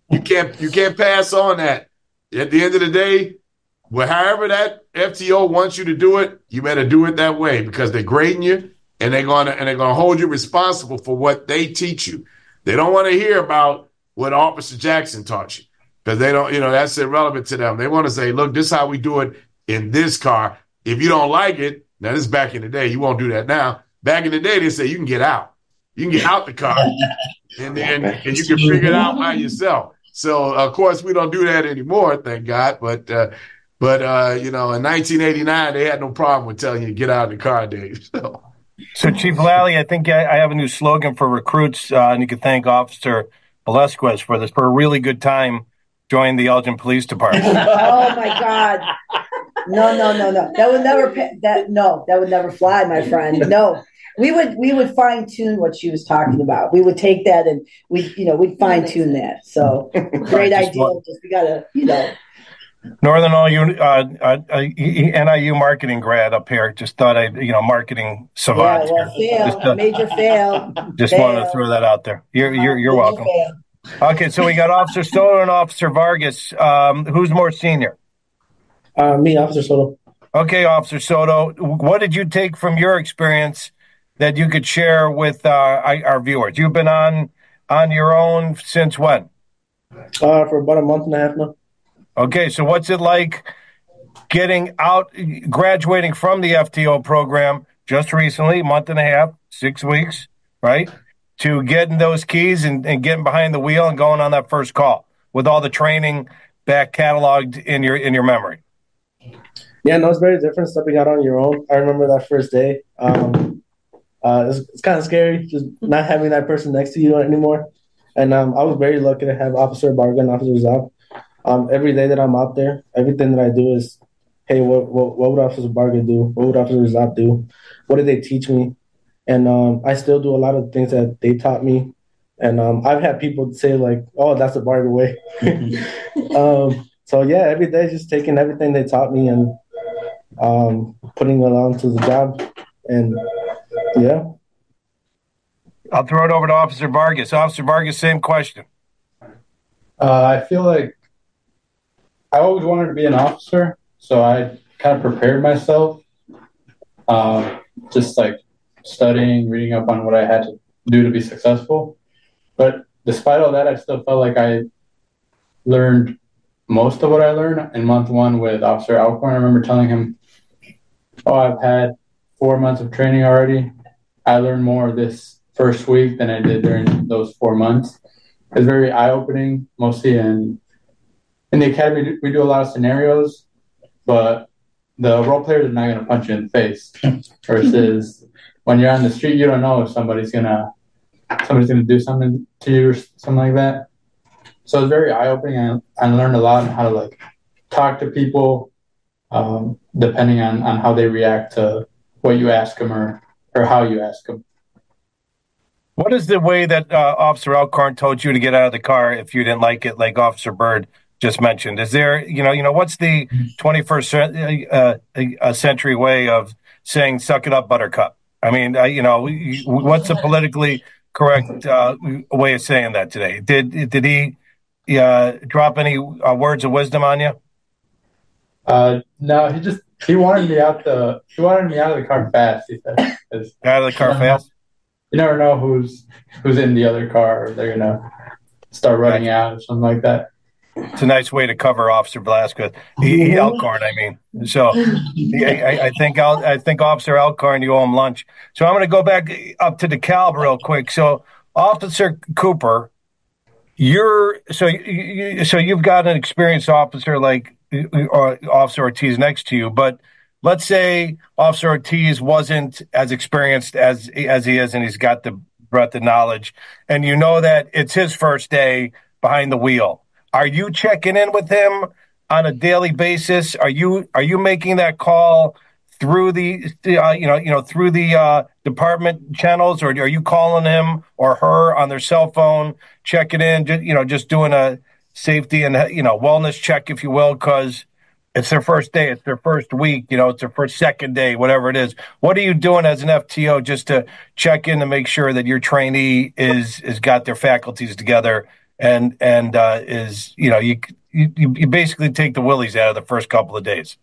pass on that. At the end of the day, however that FTO wants you to do it, you better do it that way because they're grading you and they're gonna hold you responsible for what they teach you. They don't want to hear about what Officer Jackson taught you because they don't, that's irrelevant to them. They want to say, look, this is how we do it in this car. If you don't like it, now, this is back in the day. You won't do that now. Back in the day, they say you can get out. You can get out the car, and you can figure it out by yourself. So, of course, we don't do that anymore, thank God. But in 1989, they had no problem with telling you to get out of the car, Dave. So Chief Lally, I think I have a new slogan for recruits, and you can thank Officer Velasquez for this, for a really good time joining the Elgin Police Department. Oh, my God. No. That would never fly, my friend. No, we would fine tune what she was talking about. We would take that and we'd fine tune that. So great idea. Just we gotta, Northern NIU marketing grad up here. Just thought marketing savant. Yeah, well, major fail. Just wanted to throw that out there. You're welcome. Okay, so we got Officer Soto and Officer Vargas. Who's more senior? Me, Officer Soto. Okay, Officer Soto, what did you take from your experience that you could share with our viewers? You've been on your own since when? For about a month and a half now. Okay, so what's it like getting out, graduating from the FTO program just recently, a month and a half, 6 weeks, right? To getting those keys and getting behind the wheel and going on that first call with all the training back cataloged in your memory. Yeah, no, it's very different stepping out on your own. I remember that first day. It's kind of scary just not having that person next to you anymore. And I was very lucky to have Officer Barga and Officer Zop. Every day that I'm out there, everything that I do is, hey, what would Officer Barga do? What would Officer Zop do? What did they teach me? And I still do a lot of things that they taught me. And I've had people say, like, oh, that's the Barga way. So, yeah, every day just taking everything they taught me and putting it on to the job. And, yeah. I'll throw it over to Officer Vargas. Officer Vargas, same question. I feel like I always wanted to be an officer, so I kind of prepared myself, just like studying, reading up on what I had to do to be successful. But despite all that, I still felt like I learned most of what I learned in month one with Officer Alcorn. I remember telling him, oh, I've had 4 months of training already. I learned more this first week than I did during those 4 months. It's very eye-opening, mostly in the academy. We do a lot of scenarios, but the role players are not going to punch you in the face. Versus when you're on the street, you don't know if somebody's gonna do something to you or something like that. So it's very eye-opening. I learned a lot on how to like talk to people, depending on how they react to what you ask them or how you ask them. What is the way that Officer Alcorn told you to get out of the car if you didn't like it, like Officer Byrd just mentioned? Is there, what's the 21st century way of saying "suck it up, Buttercup"? I mean, what's the politically correct way of saying that today? Did he drop any words of wisdom on you? No, he wanted me out of the car fast. He said, out of the car fast. You never know who's in the other car, or they're gonna start running out or something like that. It's a nice way to cover Officer Velasquez. Alcorn, I mean. So I think Officer Alcorn, you owe him lunch. So I'm going to go back up to DeKalb real quick. So Officer Cooper, you've got an experienced officer like Officer Ortiz next to you, but let's say Officer Ortiz wasn't as experienced as he is, and he's got the breadth of knowledge, and you know that it's his first day behind the wheel. Are you checking in with him on a daily basis? Are you making that call through the through the department channels, or are you calling him or her on their cell phone, checking in, just doing a safety and wellness check, if you will, because it's their first day, it's their first week, it's their first second day, whatever it is. What are you doing as an FTO just to check in to make sure that your trainee is got their faculties together and is you basically take the willies out of the first couple of days?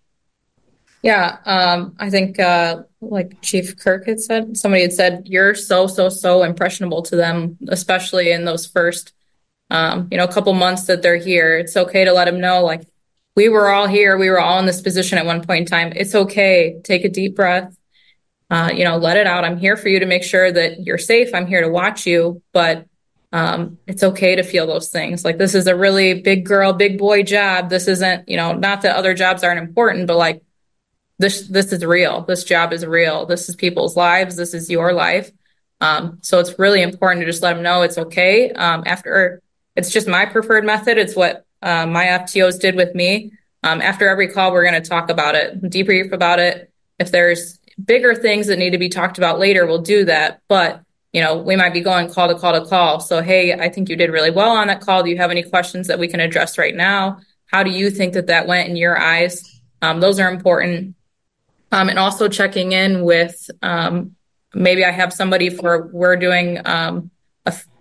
Yeah, I think like Chief Kirk had said, somebody had said, you're so impressionable to them, especially in those first couple months that they're here. It's okay to let them know, like, we were all here. We were all in this position at one point in time. It's okay. Take a deep breath. Let it out. I'm here for you to make sure that you're safe. I'm here to watch you. But it's okay to feel those things. Like, this is a really big girl, big boy job. This isn't, not that other jobs aren't important, but like this is real. This job is real. This is people's lives. This is your life. So it's really important to just let them know it's okay. After, it's just my preferred method. It's what my FTOs did with me. After every call, we're going to talk about it, debrief about it. If there's bigger things that need to be talked about later, we'll do that. But, we might be going call to call to call. So, hey, I think you did really well on that call. Do you have any questions that we can address right now? How do you think that went in your eyes? Those are important. And also checking in with, maybe I have somebody we're doing a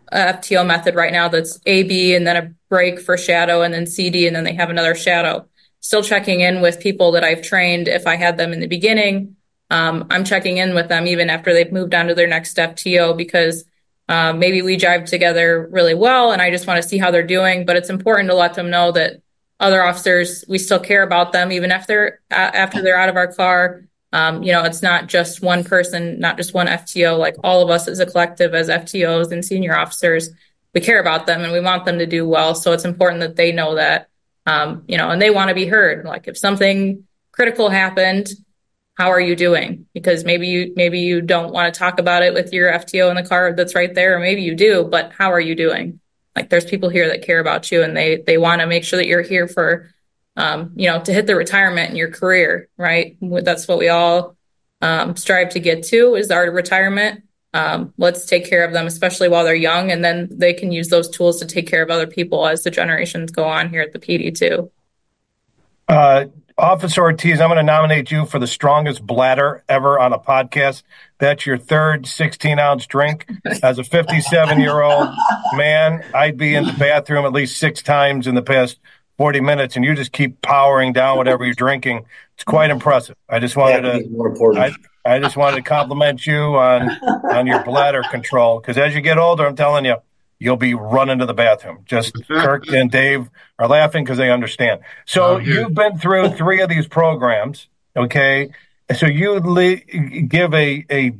a FTO method right now that's AB and then a break for shadow and then CD and then they have another shadow. Still checking in with people that I've trained if I had them in the beginning. I'm checking in with them even after they've moved on to their next FTO because maybe we jive together really well and I just want to see how they're doing. But it's important to let them know that other officers, we still care about them even after they're out of our car. It's not just one person, not just one FTO, like all of us as a collective, as FTOs and senior officers, we care about them and we want them to do well. So it's important that they know that, and they want to be heard. Like if something critical happened, how are you doing? Because maybe you don't want to talk about it with your FTO in the car that's right there, or maybe you do, but how are you doing? Like there's people here that care about you and they want to make sure that you're here for to hit the retirement in your career, right? That's what we all strive to get to is our retirement. Let's take care of them, especially while they're young, and then they can use those tools to take care of other people as the generations go on here at the PD too. Officer Ortiz, I'm going to nominate you for the strongest bladder ever on a podcast. That's your third 16-ounce drink. As a 57-year-old man, I'd be in the bathroom at least 6 times in the past 40 minutes, and you just keep powering down whatever you're drinking. It's quite impressive. I just wanted to compliment you on your bladder control, because as you get older, I'm telling you, you'll be running to the bathroom. Just Kirk and Dave are laughing because they understand. So you've been through 3 of these programs, okay? So you give a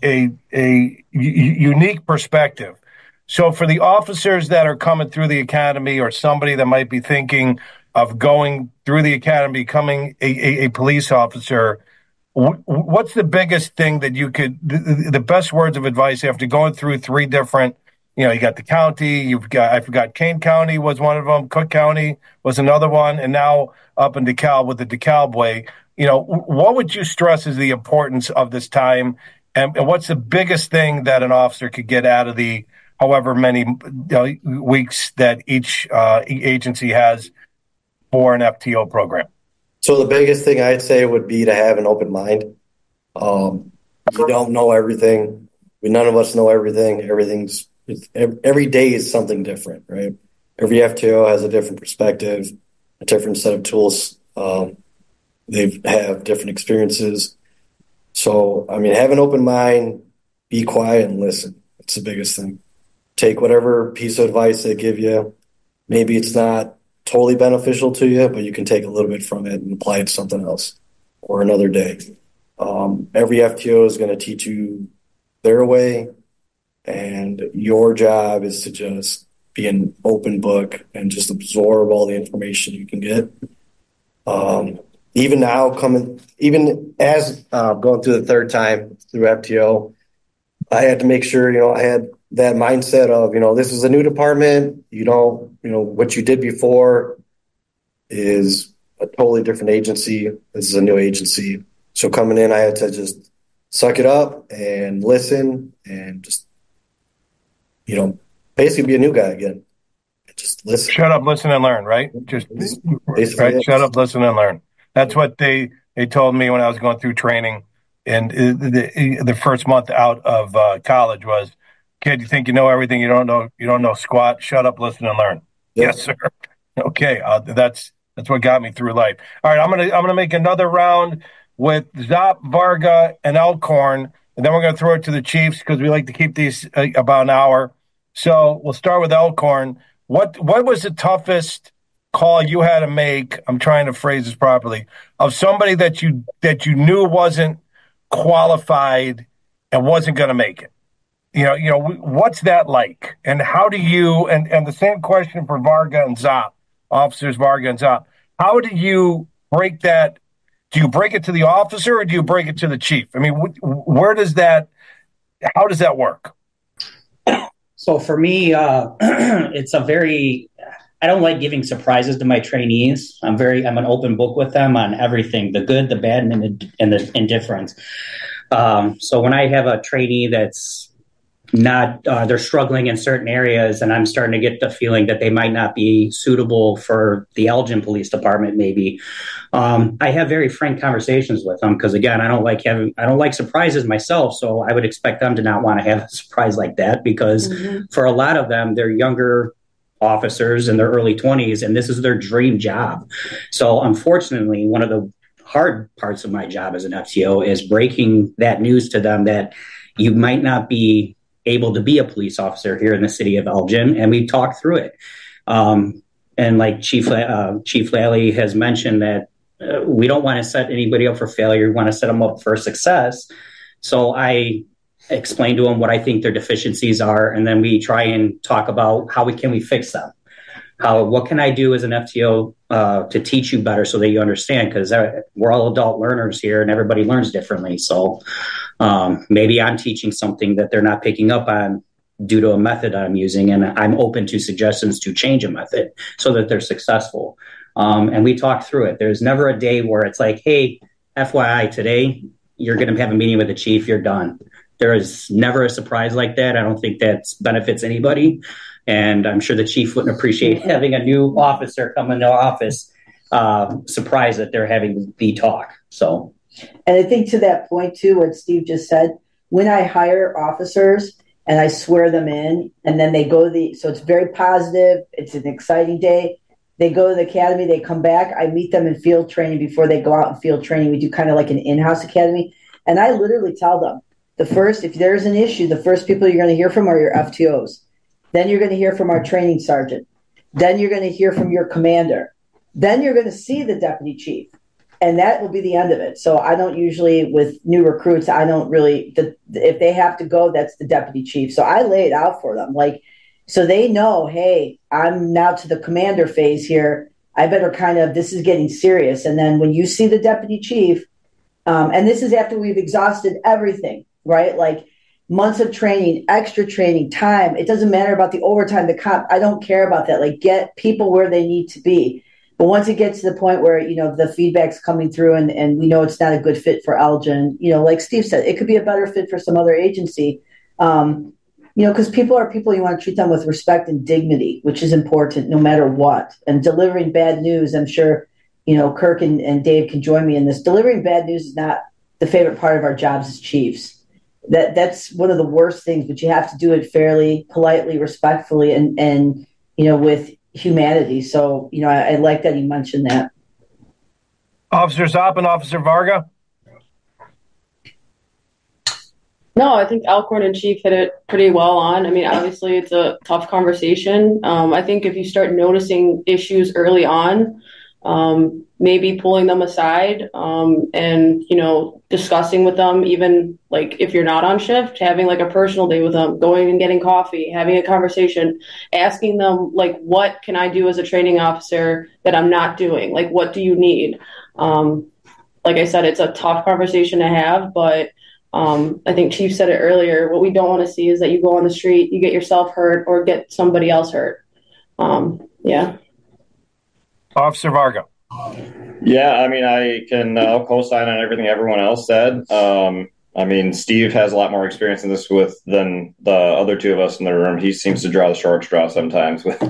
unique perspective. So for the officers that are coming through the academy, or somebody that might be thinking of going through the academy, becoming a police officer, what's the biggest thing that you could, the best words of advice after going through 3 different, you got the county, I forgot Kane County was one of them, Cook County was another one, and now up in DeKalb with the DeKalb Way. What would you stress is the importance of this time, and what's the biggest thing that an officer could get out of the however many weeks that each agency has for an FTO program? So the biggest thing I'd say would be to have an open mind. You don't know everything. None of us know everything. Every day is something different, right? Every FTO has a different perspective, a different set of tools. They have different experiences. So, have an open mind, be quiet and listen. It's the biggest thing. Take whatever piece of advice they give you. Maybe it's not totally beneficial to you, but you can take a little bit from it and apply it to something else or another day. Every FTO is going to teach you their way, and your job is to just be an open book and just absorb all the information you can get. Even as going through the 3rd time through FTO, I had to make sure, I had that mindset of, this is a new department. What you did before is a totally different agency. This is a new agency. So coming in, I had to just suck it up and listen and just, basically be a new guy again. Just listen. Shut up, listen, and learn, right? Just right. Shut up, listen, and learn. That's what they told me when I was going through training. And the first month out of college was, kid, you think you know everything? You don't know squat. Shut up, listen, and learn. Yep. Yes, sir. Okay, that's what got me through life. All right, I'm gonna make another round with Zop, Varga, and Elkhorn, and then we're gonna throw it to the Chiefs because we like to keep these about an hour. So we'll start with Elkhorn. What was the toughest call you had to make? I'm trying to phrase this properly. Of somebody that you knew wasn't qualified and wasn't going to make it. What's that like? And how do you, and the same question for Varga and Zop, officers Varga and Zop, how do you break that? Do you break it to the officer or do you break it to the chief? How does that work? So for me, it's I don't like giving surprises to my trainees. I'm an open book with them on everything, the good, the bad, and the indifference. So when I have a trainee that's they're struggling in certain areas, and I'm starting to get the feeling that they might not be suitable for the Elgin Police Department. Maybe I have very frank conversations with them because, again, I don't like surprises myself, so I would expect them to not want to have a surprise like that because for a lot of them, they're younger officers in their early 20s, and this is their dream job. So, unfortunately, one of the hard parts of my job as an FTO is breaking that news to them that you might not be able to be a police officer here in the city of Elgin, and we talk through it. And like Chief Lally has mentioned that we don't want to set anybody up for failure. We want to set them up for success. So I explain to them what I think their deficiencies are, and then we try and talk about how can we fix them. What can I do as an FTO to teach you better so that you understand? Because we're all adult learners here, and everybody learns differently. So maybe I'm teaching something that they're not picking up on due to a method I'm using, and I'm open to suggestions to change a method so that they're successful. And we talk through it. There's never a day where it's like, hey, FYI, today you're going to have a meeting with the chief, you're done. There is never a surprise like that. I don't think that benefits anybody. And I'm sure the chief wouldn't appreciate having a new officer come into office surprised that they're having the talk. So, and I think to that point too, what Steve just said, when I hire officers and I swear them in, and then they go so it's very positive. It's an exciting day. They go to the academy, they come back. I meet them in field training before they go out in field training. We do kind of like an in-house academy. And I literally tell them if there's an issue, the first people you're going to hear from are your FTOs. Then you're going to hear from our training sergeant. Then you're going to hear from your commander. Then you're going to see the deputy chief. And that will be the end of it. So I don't usually, with new recruits, if they have to go, that's the deputy chief. So I lay it out for them. So they know, hey, I'm now to the commander phase here. I better this is getting serious. And then when you see the deputy chief, and this is after we've exhausted everything, right? Like months of training, extra training, time. It doesn't matter about the overtime, the comp. I don't care about that. Like, get people where they need to be. But once it gets to the point where, the feedback's coming through and we know it's not a good fit for Elgin, like Steve said, it could be a better fit for some other agency. Because people are people, you want to treat them with respect and dignity, which is important no matter what. And delivering bad news, I'm sure, Kirk and Dave can join me in this. Delivering bad news is not the favorite part of our jobs as chiefs. That's one of the worst things, but you have to do it fairly, politely, respectfully, and with humanity. So, I like that you mentioned that. Officer Zopp and Officer Varga? No, I think Alcorn and Chief hit it pretty well on. I mean, obviously it's a tough conversation. I think if you start noticing issues early on, maybe pulling them aside and, discussing with them, even like if you're not on shift, having like a personal day with them, going and getting coffee, having a conversation, asking them like, what can I do as a training officer that I'm not doing? Like, what do you need? Like I said, it's a tough conversation to have, but I think Chief said it earlier. What we don't want to see is that you go on the street, you get yourself hurt or get somebody else hurt. Yeah. Officer Varga. Yeah, I mean, I'll co-sign on everything everyone else said. Steve has a lot more experience in this than the other two of us in the room. He seems to draw the short straw sometimes. No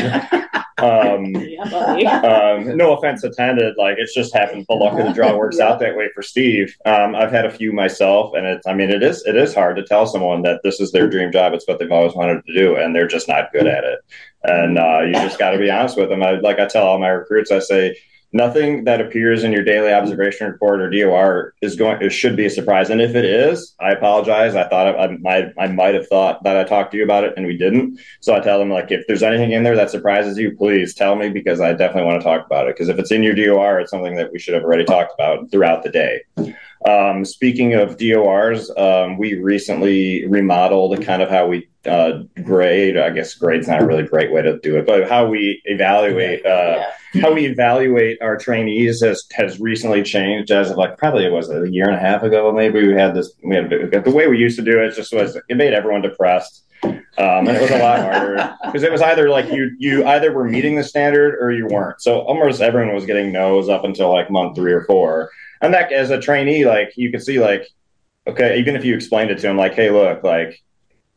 offense intended. Like, it's just happened. The luck of the draw works out that way for Steve. I've had a few myself, and it is hard to tell someone that this is their dream job. It's what they've always wanted to do, and they're just not good at it. And you just got to be honest with them. I tell all my recruits, I say, nothing that appears in your daily observation report or DOR should be a surprise. And if it is, I apologize. I thought I might have thought that I talked to you about it and we didn't. So I tell them, like, if there's anything in there that surprises you, please tell me, because I definitely want to talk about it. Because if it's in your DOR, it's something that we should have already talked about throughout the day. Speaking of DORs, we recently remodeled kind of how we grade. I guess grade's not a really great way to do it, but how we evaluate our trainees has recently changed. As of probably it was a year and a half ago, maybe we had the way we used to do it. It made everyone depressed. And it was a lot harder because it was either like you either were meeting the standard or you weren't. So almost everyone was getting no's up until like month 3 or 4. And that, as a trainee, like, you could see, like, okay, even if you explained it to them, like, hey, look, like,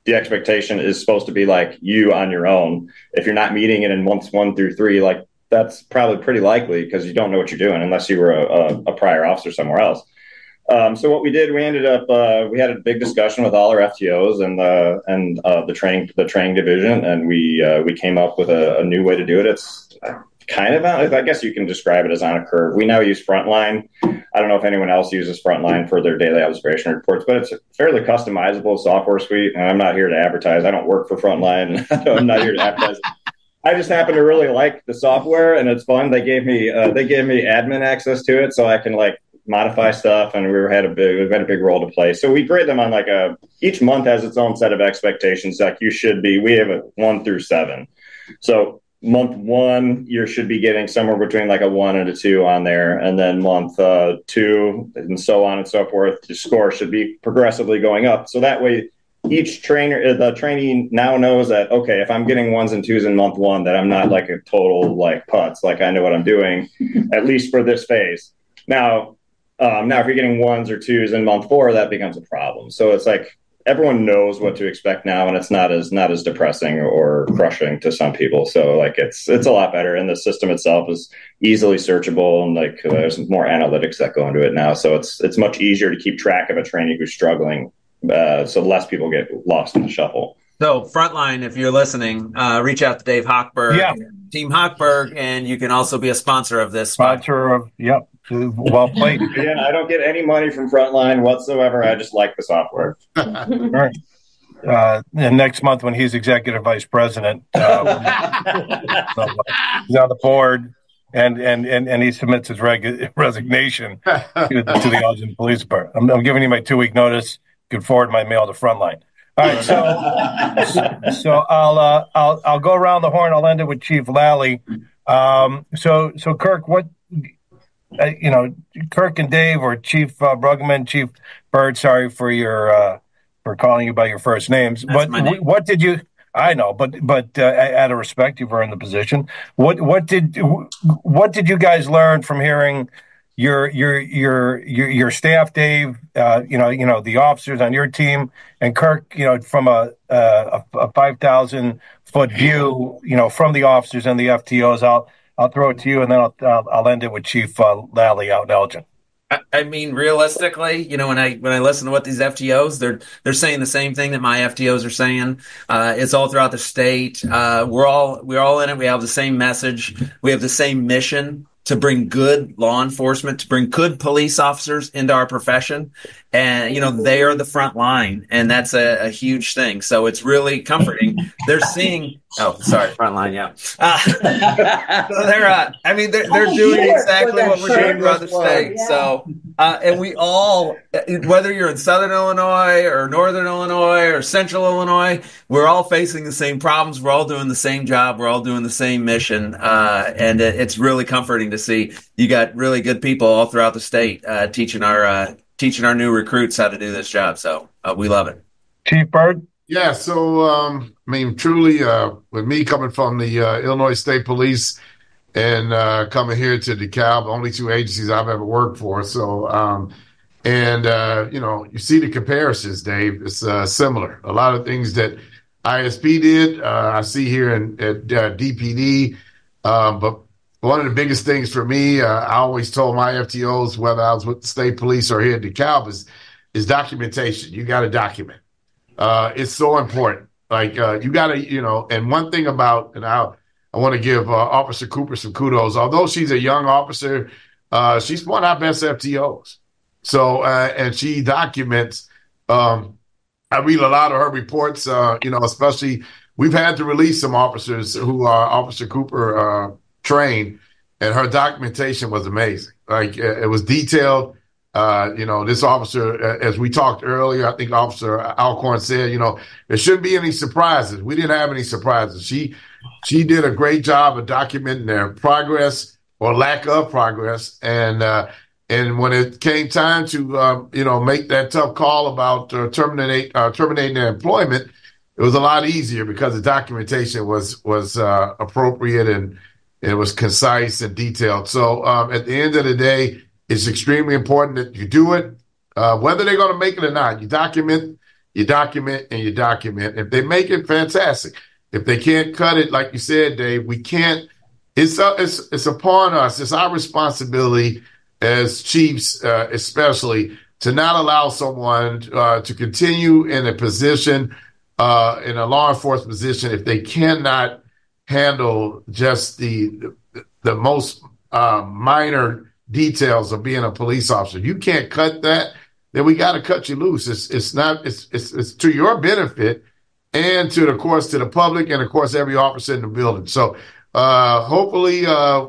the expectation is supposed to be like you on your own. If you're not meeting it in months 1 through 3, like that's probably pretty likely because you don't know what you're doing unless you were a prior officer somewhere else. So what we did, we ended up we had a big discussion with all our FTOs and the training division, and we came up with a new way to do it. It's kind of, I guess you can describe it as on a curve. We now use Frontline. I don't know if anyone else uses Frontline for their daily observation reports, but it's a fairly customizable software suite. And I'm not here to advertise. I don't work for Frontline. I'm not here to advertise. I just happen to really like the software, and it's fun. They gave me admin access to it, so I can like modify stuff, and we've had a big role to play. So we grade them on like each month has its own set of expectations. Like we have a 1 through 7. So month 1, you should be getting somewhere between like a 1 and a 2 on there. And then month 2 and so on and so forth, the score should be progressively going up. So that way each the trainee now knows that, okay, if I'm getting 1s and 2s in month 1, that I'm not like a total like putz, like I know what I'm doing, at least for this phase. Now if you're getting 1s or 2s in month 4, that becomes a problem. So it's like everyone knows what to expect now, and it's not as depressing or crushing to some people. So like it's a lot better, and the system itself is easily searchable, and like there's more analytics that go into it now. So it's much easier to keep track of a trainee who's struggling, so less people get lost in the shuffle. So Frontline, if you're listening, reach out to Dave Hochberg, Team Hochberg, and you can also be a sponsor of this. Sponsor of, yep. Well played. Again, I don't get any money from Frontline whatsoever. I just like the software. All right. And next month, when he's executive vice president, he's on the board, and he submits his resignation to the Elgin Police Department. I'm giving you my 2-week notice. You can forward my mail to Frontline. All right, so I'll go around the horn. I'll end it with Chief Lally. So Kirk, what? Kirk and Dave, or Chief Bruggeman, Chief Bird, sorry for your for calling you by your first names. That's but what did you? I know, but out of respect, you've earned the position. What did you guys learn from hearing your staff, Dave? The officers on your team, and Kirk. From a 5,000 foot view, from the officers and the FTOs. I'll throw it to you, and then I'll end it with Chief Lally out in Elgin. I mean, realistically, when I listen to what these FTOs, they're saying the same thing that my FTOs are saying. It's all throughout the state. We're all in it. We have the same message. We have the same mission to bring good law enforcement, to bring good police officers into our profession. And, they are the front line, and that's a huge thing. So it's really comforting. They're seeing, front line. Yeah. So they're doing exactly what we're doing throughout the state. Yeah. So, and we all, whether you're in Southern Illinois or Northern Illinois or Central Illinois, we're all facing the same problems. We're all doing the same job. We're all doing the same mission. And it's really comforting to see you got really good people all throughout the state, teaching our new recruits how to do this job. So we love it. Chief Bird? Yeah, so, truly, with me coming from the Illinois State Police and coming here to DeKalb, only 2 agencies I've ever worked for. So, you see the comparisons, Dave. It's similar. A lot of things that ISP did, I see here at DPD. But one of the biggest things for me, I always told my FTOs, whether I was with the state police or here at DeKalb, is documentation. You got to document. It's so important. Like, you got to, and one thing about, and I want to give Officer Cooper some kudos. Although she's a young officer, she's one of our best FTOs. So, and she documents. I read a lot of her reports, especially we've had to release some officers who are Officer Cooper trained, and her documentation was amazing. Like, it was detailed. This officer, as we talked earlier, I think Officer Alcorn said, there shouldn't be any surprises. We didn't have any surprises. She did a great job of documenting their progress or lack of progress. And when it came time to, make that tough call about terminating their employment, it was a lot easier because the documentation was appropriate and it was concise and detailed. So at the end of the day, it's extremely important that you do it, whether they're going to make it or not. You document, you document and you document. If they make it, fantastic. If they can't cut it, like you said, Dave, we can't. It's upon us. It's our responsibility as chiefs, especially, to not allow someone to continue in a position, in a law enforcement position, if they cannot handle just the most minor details of being a police officer. If you can't cut that, then we got to cut you loose. It's to your benefit and to the public and of course every officer in the building. So hopefully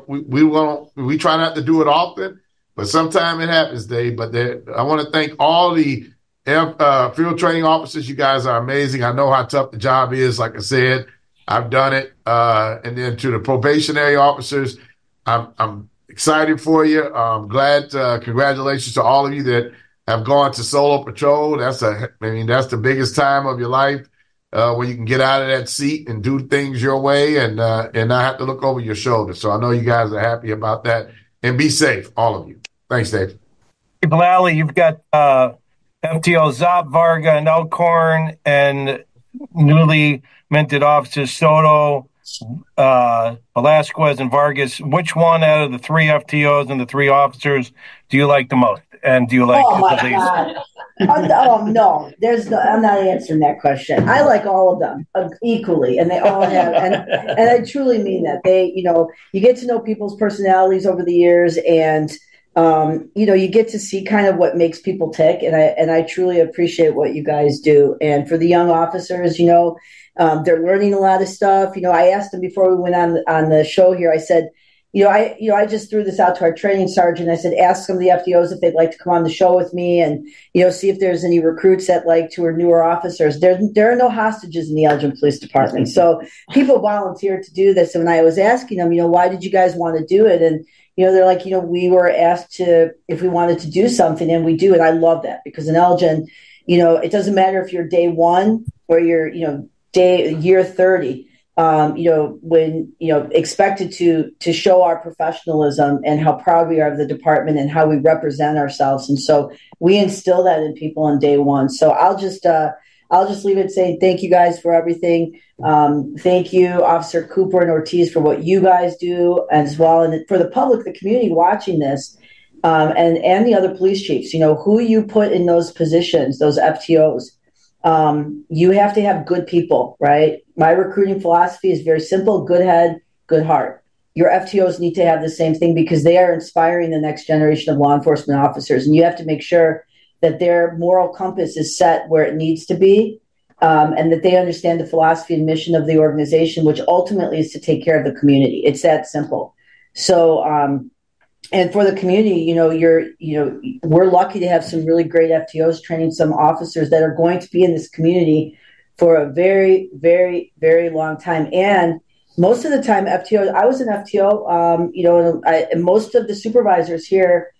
we try not to do it often, but sometimes it happens, Dave. But I want to thank all the field training officers. You guys are amazing. I know how tough the job is. Like I said, I've done it. And then to the probationary officers, I'm excited for you. I'm glad. Congratulations to all of you that have gone to solo patrol. That's the biggest time of your life, when you can get out of that seat and do things your way and not have to look over your shoulder. So I know you guys are happy about that. And be safe, all of you. Thanks, Dave. Chief Lally, you've got FTO Zop, Varga, and Elkhorn, and newly minted officers Soto, Velasquez, and Vargas. Which one out of the three FTOs and the three officers do you like the most? And do you like my the least? God. No, I'm not answering that question. I like all of them equally, and they all have, and I truly mean that. They, you get to know people's personalities over the years, and you get to see kind of what makes people tick, and I truly appreciate what you guys do. And for the young officers, they're learning a lot of stuff. I asked them before we went on the show here. I said, I just threw this out to our training sergeant. I said, ask some of the FDOs if they'd like to come on the show with me and, see if there's any recruits that like to or newer officers. There are no hostages in the Elgin Police Department. So people volunteered to do this. And when I was asking them, why did you guys want to do it? And, they're like, we were asked if we wanted to do something, and we do. And I love that, because in Elgin, it doesn't matter if you're day one or you're, year 30. When, expected to show our professionalism and how proud we are of the department and how we represent ourselves. And so we instill that in people on day one. So I'll just leave it saying thank you guys for everything. Thank you, Officer Cooper and Ortiz, for what you guys do as well. And for the public, the community watching this, and the other police chiefs, who you put in those positions, those FTOs. You have to have good people, right? My recruiting philosophy is very simple: good head, good heart. Your FTOs need to have the same thing, because they are inspiring the next generation of law enforcement officers. And you have to make sure that their moral compass is set where it needs to be, and that they understand the philosophy and mission of the organization, which ultimately is to take care of the community. It's that simple. So, and for the community, we're lucky to have some really great FTOs training some officers that are going to be in this community for a very, very, very long time. And most of the time, FTO, I was an FTO, and most of the supervisors here,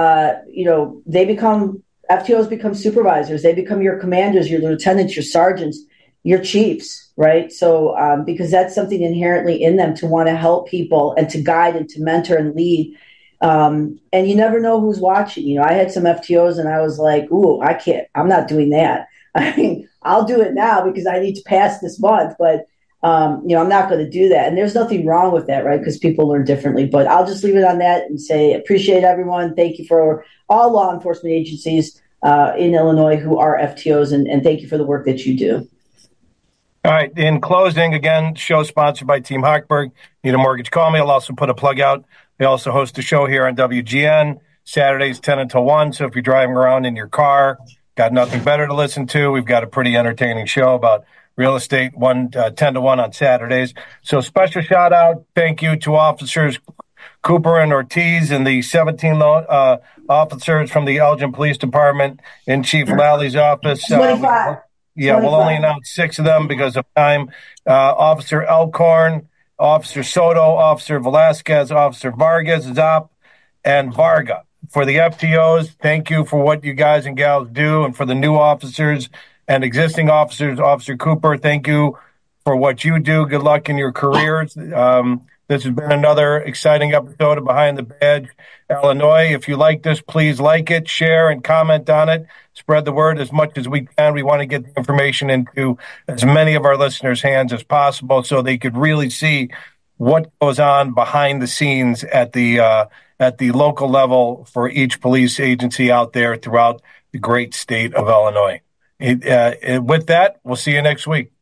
FTOs become supervisors. They become your commanders, your lieutenants, your sergeants, your chiefs, right? So, because that's something inherently in them, to want to help people and to guide and to mentor and lead. And you never know who's watching. I had some FTOs and I was like, ooh, I'm not doing that. I mean, I'll do it now because I need to pass this month, but, I'm not going to do that. And there's nothing wrong with that, right? Because people learn differently. But I'll just leave it on that and say, appreciate everyone. Thank you for all law enforcement agencies in Illinois who are FTOs, and thank you for the work that you do. All right. In closing, again, show sponsored by Team Hochberg. Need a mortgage? Call me. I'll also put a plug out. They also host a show here on WGN, Saturdays 10 until 1. So if you're driving around in your car, got nothing better to listen to, we've got a pretty entertaining show about real estate, 10 to 1 on Saturdays. So special shout out. Thank you to Officers Cooper and Ortiz and the 17 officers from the Elgin Police Department in Chief Lally's office. 25. We'll only announce 6 of them because of time. Officer Elkhorn, Officer Soto, Officer Velasquez, Officer Vargas, Zop, and Varga. For the FTOs, thank you for what you guys and gals do. And for the new officers and existing officers, Officer Cooper, thank you for what you do. Good luck in your careers. The This has been another exciting episode of Behind the Badge Illinois. If you like this, please like it, share, and comment on it. Spread the word as much as we can. We want to get the information into as many of our listeners' hands as possible so they could really see what goes on behind the scenes at the local level for each police agency out there throughout the great state of Illinois. With that, we'll see you next week.